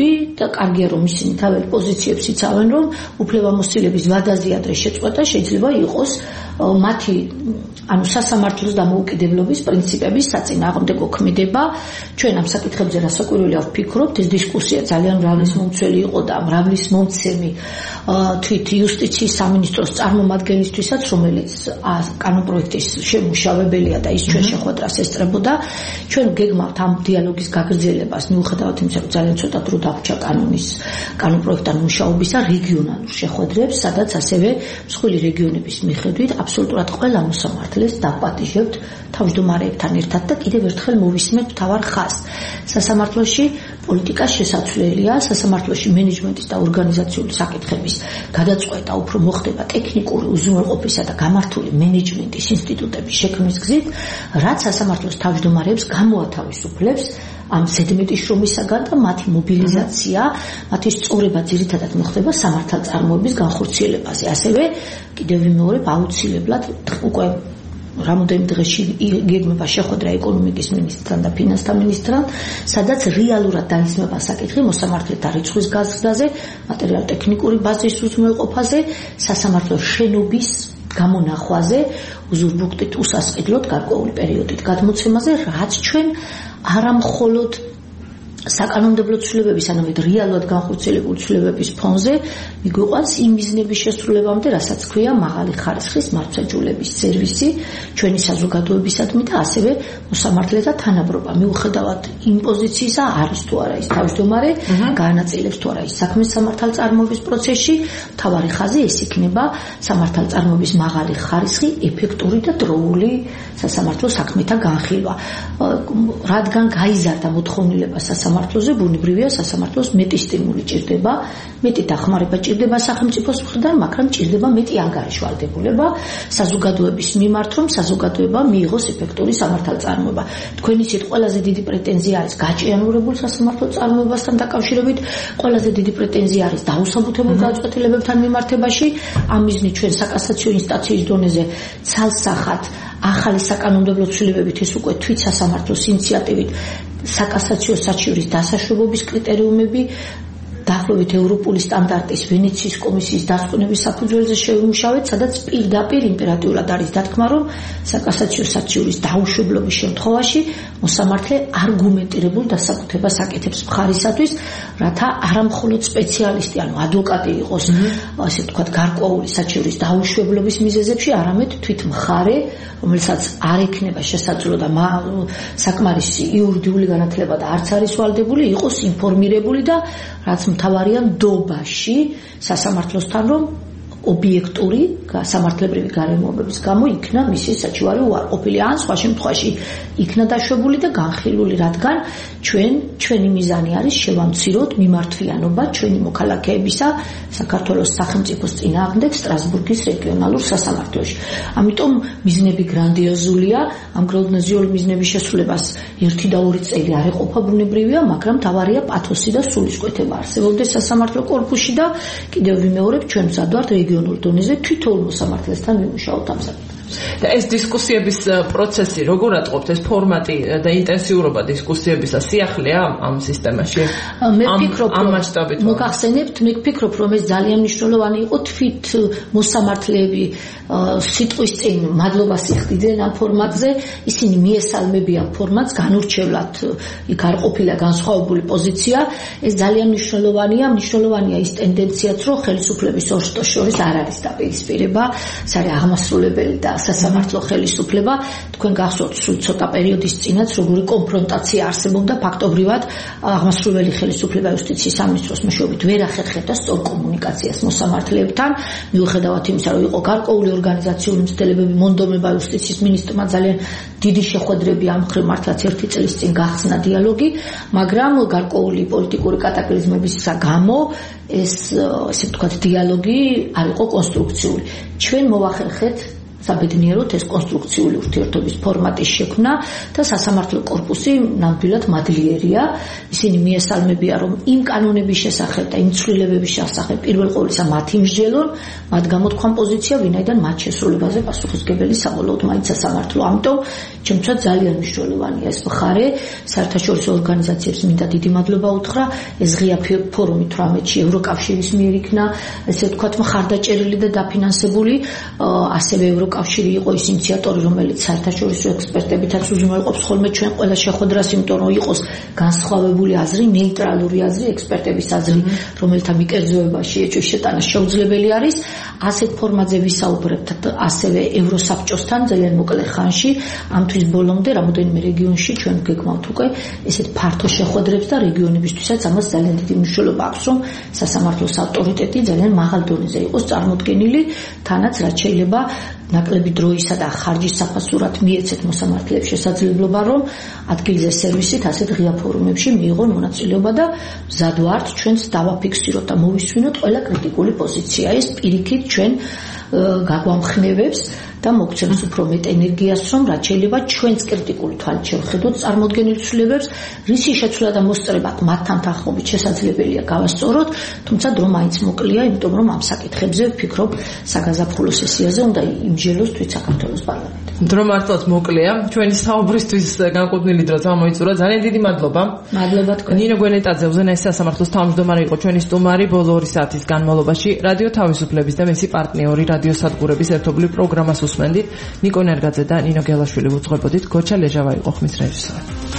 და კარგია რომ ისინი თავის პოზიციებს იცავენ, რომ უფლებამოსილების ვადაზე ადრე შეწყვეტა შეიძლება იყოს მათი ანუ სასამართლოს დამოუკიდებლობის პრინციპების საწინააღმდეგო ქმედება. ჩვენ ამ საკითხებზე რასაკვირველია ვფიქრობთ, ეს დისკუსია ძალიან მრავლის მომცველი იყო და მრავლის მომცემი თვით იუსტიციის სამინისტროს წარმომადგენლისთვისაც, რომელიც კანონპროექტის შემუშავებელია და ის ჩვენ შეხვედრას ესწრებოდა. ჩვენ გეგმავთ ამ დიალოგის გაგრძელებას, მიუხედავად იმისა, რომ ძალიან ცოტა დრო დაგვრჩა კანონპროექტთან მუშაობისა რეგიონალურ შეხვედრებს, სადაც ასევე მსხვილი რეგიონების მიხედვით აბსოლუტურად ყველა მოსამართლეს დაპატიჟებთ თავმჯდომარეებთან ერთად და კიდევ ერთხელ მოვისმენთ მთავარ ხაზს. სასამართლოში პოლიტიკა შესაძლებელია, სასამართლოში მენეჯმენტის და ორგანიზაციული საკითხების გადაწყვეტა უფრო მოხდება ტექნიკური უზრუნველყოფისა და გამართული მენეჯმენტის ინსტიტუტების შექმნის გზით, რაც სასამართლოს თავმჯდომარეებს გამოათავისუფლებს ამ ზედმეტი შრომისაგან და მათი მობილიზაცია, მათი სწორება ძირითადად მოხდება სამართალწარმოების განხორციელებაზე. ასევე კიდევ ვიმეორებ აუცილებლად უკვე რამოდენიმე დღეში გეგმება შეხვედრა ეკონომიკის მინისტრთან და ფინანსთა მინისტრთან, სადაც რეალურად დაისმება საკითხი მოსამართლეთა რიცხვის გაზრდაზე, მატერიალურ-ტექნიკური ბაზის უზრუნველყოფაზე, სასამართლოს შენობის გამონახვაზე, უზურპუქტით უსასყიდლოდ გარკვეული პერიოდით გადმოცემაზე, რაც ჩვენ არა მხოლოდ საკანონმდებლო ცვლილებების, ანამედ რეალურად განხორციელებული ცვლილებების ფონზე მიგვიყვანს იმ მიზნების შესრულებამდე, რასაც ქვია მაღალი ხარისხის მართლმსაჯულების სერვისი ჩვენი საზოგადოებისადმი და ასევე მოსამართლეთა თანაბრობა. მიუხედავად იმ პოზიციისა, არის თუ არა ის თავმჯდომარე, განაწილებს თუ არა ის საქმეს სამართალწარმოების პროცესში, მთავარი ხაზი ეს იქნება სამართალწარმოების მაღალი ხარისხი, ეფექტური და დროული სასამართლო საქმეთა განხილვა. რადგან გაიზარდა მოთხოვნილება სასამართლოზე, ბუნებრივია სასამართლოს მეტი სტიმული ჭირდება, მეტი დახმარება ჭირდება სახელმწიფოს მხრიდან, მაგრამ ჭირდება მეტი ანგარიშვალდებულება საზოგადოების მიმართ, რომ საზოგადოება მიიღოს ეფექტური სამართალწარმოება. თქვენ იცით, ყველაზე დიდი პრეტენზია არის გაჭიანურებულ სასამართლო წარმოებასთან დაკავშირებით, ყველაზე დიდი პრეტენზია არის დაუსაბუთებელ გადაწყვეტილებებთან მიმართებაში. ამ მიზნით ჩვენ საკასაციო ინსტანციის დონეზე ცალსახად ახალი საკანონმდებლო ცვლილებებით, ეს უკვე თვით სასამართლოს ინიციატივით საკასაციო საჩივრის დასაშვებობის კრიტერიუმები დაახლოებით ევროპული სტანდარტის ვენეციის კომისიის დასკვნების საფუძველზე შევიმუშავეთ, სადაც პირდაპირ იმპერატიულად არის დათქმა, რომ საკასაციო საჩივრის დაუშვებლობის შემთხვევაში მოსამართლე არგუმენტირებულ დასაბუთებას აკეთებს მხარისათვის, რათა არა მხოლოდ სპეციალისტი, ანუ ადვოკატი იყოს, ასე ვთქვათ, გარკვეული საჩივრის დაუშვებლობის მიზეზებში, არამედ თვით მხარე, რომელსაც არ ექნება შესაძლო და საკმარისი იურიდიული განათლება და არც არის ვალდებული, იყოს ინფორმირებული და რაც მთავარია ნდობაში სასამართლოსთან, რომ ობიექტური სამართლებრივი გარემოებების გამო იქნა მისი საჩივარი უარყოფილი, ან სხვა შემთხვევაში იქნა დაშვებული და განხილული, რადგან ჩვენი მიზანი არის შევამციროთ მიმართვიანობა ჩვენი მოქალაქეებისა საქართველოს სახელმწიფოს წინააღმდეგ სტრასბურგის რეგიონალურ სასამართლოში. ამიტომ მიზნები გრანდიოზულია, ამ გრანდიოზული მიზნების შესრულებას 1 და 2 წელი არ ეყოფა ბუნებრივია, მაგრამ თავარია პათოსი და სულისკვეთება არსებობდეს სასამართლო კორპუსში და კიდევ ვიმეორებ, ჩვენ მზად ვართ რეგიონულ დონეზე თითოეულ მოსამართლესთან ვიმუშაოთ ამ საკითხებზე. და ეს დისკუსიების პროცესი როგორ ატყობთ, ეს ფორმატი და ინტენსიურობა დისკუსიებისა სიახლეა ამ სისტემაში? მე ვფიქრობ, ამ მასშტაბით მოგახსენებთ, მე ვფიქრობ, რომ ეს ძალიან მნიშვნელოვანი იყო თვით მოსამართლეები სიტყვის წინ მადლობას იხდიდნენ ამ ფორმატზე, ისინი მიესალმებიან ფორმატს, განურჩევლად იქ არ ყოფილა განსხვავებული პოზიცია, ეს ძალიან მნიშვნელოვანია ის ტენდენციაც, რომ ხელისუფლების ორ შორის არ არის დაპირისპირება, ეს არის აღმასრულებელი და სასამართლო ხელისუფლება. თქვენ გახსოვთ სულ ცოტა პერიოდის წინაც როგორი კონფრონტაცია არსებობდა ფაქტობრივად აღმასრულებელი ხელისუფლება იუსტიციის სამინისტროს მეშვეობით ვერ ახერხებდა სწორ კომუნიკაციას მოსამართლეებთან, მიუხედავად იმისა, რომ იყო გარკვეული ორგანიზაციული მცდელობები, მონდომება იუსტიციის მინისტრმა ძალიან დიდი შეხვედრები ამ მხრივ მართლაც 1 წლის წინ გახსნა დიალოგი, მაგრამ გარკვეული პოლიტიკური კატაკლიზმებისა გამო ეს ასე ვთქვათ დიალოგი არ იყო კონსტრუქციული. ჩვენ მოვახერხეთ საბედნიეროდ ეს კონსტრუქციული ურთიერთობის ფორმატის შექმნა და სასამართლო კორპუსი ნამდვილად მადლიერია. ისინი მიესალმებიან, რომ იმ კანონების შესახებ და იმ ცვლილებების შესახებ პირველ ყოვლისა მათი მსჯელონ, მათ გამოთქვამ პოზიცია, ვინაიდან მათ შესრულებაზე პასუხისმგებელი საბოლოოდ მაინც სასამართლო. ამიტომ ჩემთვის ძალიან მნიშვნელოვანია ეს მხარე. საერთაშორისო ორგანიზაციებს მინდა დიდი მადლობა უთხრა. ეს ღია ფორუმი 18-ში ევროკავშირის მიერ იქნა, ესე ვთქვათ, მხარდაჭერილი და დაფინანსებული, ასევე ევროკავშირი იყო ის ინიციატორი, რომელიც საერთაშორისო ექსპერტებითაც უზრუნველყოფს ხოლმე ჩვენ ყველა შეხვედრას, იმიტომ რომ იყოს განსხვავებული აზრი, ნეიტრალური აზრი, ექსპერტების აზრი, რომელთა მიკერძოებაში შეტანა შეუძლებელი არის. ასეთ ფორმატზე ვისაუბრებთ ასევე ევროსაბჭოსთან ძალიან მოკლე ხანში, ამ თვის ბოლომდე რამოდენიმე რეგიონში ჩვენ გეგმავთ უკვე ესეთ ფართო შეხვედრებს და რეგიონებისთვისაც ამას ძალიან დიდი მნიშვნელობა აქვს, რომ სასამართლოს ავტორიტეტი ძალიან მაღალ დონეზე იყოს წარმოდგენილი, თანაც რაც შეიძლება ნაკლები დროისა და ხარჯის საფასურად მიეცეთ მოსამართლეებს შესაძლებლობა, რომ ადგილზე სერვისით ასეთ ღია ფორუმებში მიიღონ მონაწილეობა და მზად ვართ ჩვენს დავაფიქსიროთ და მოვისვინოთ ყველა კრიტიკული პოზიცია. ეს პირიქით ჩვენ გაგვამხნევებს და მოგცემს უფრო მეტ ენერგიას, რომ რაც შეიძლება ჩვენს კრიტიკული თვალით შევხედოთ წარმოდგენილ ცვლილებებს, რისი შეცვლა და მოსწრება მათთან თანხმობით შესაძლებელია გავასწოროთ, თუმცა დრო მაინც მოკლეა, იმიტომ რომ ამ საკითხებზე ვფიქრობ საგაზაფხულო სესიაზე უნდა იმსჯელოს თვით საქართველოს პარლამენტი. დრო მართლაც მოკლეა, ჩვენი საუბრისთვის განკუთვნილი დრო წამოიწურა. ძალიან დიდი მადლობა. მადლობა თქვენ. ნინო გვენეტაძე უზენაესი სასამართლოს თავმჯდომარე იყო ჩვენი სტუმარი ბოლო 2 საათის განმავლობაში. რადიო თავისუფლების და მისი პარტნიორი რადიო სადგურების ერთობლივ პროგრამას უსმენდით. ნიკო ნერგაძე და ნინო გელაშვილი უძღვებოდით. გოჩა ლეჟავა იყო ხმის რეჟისორი.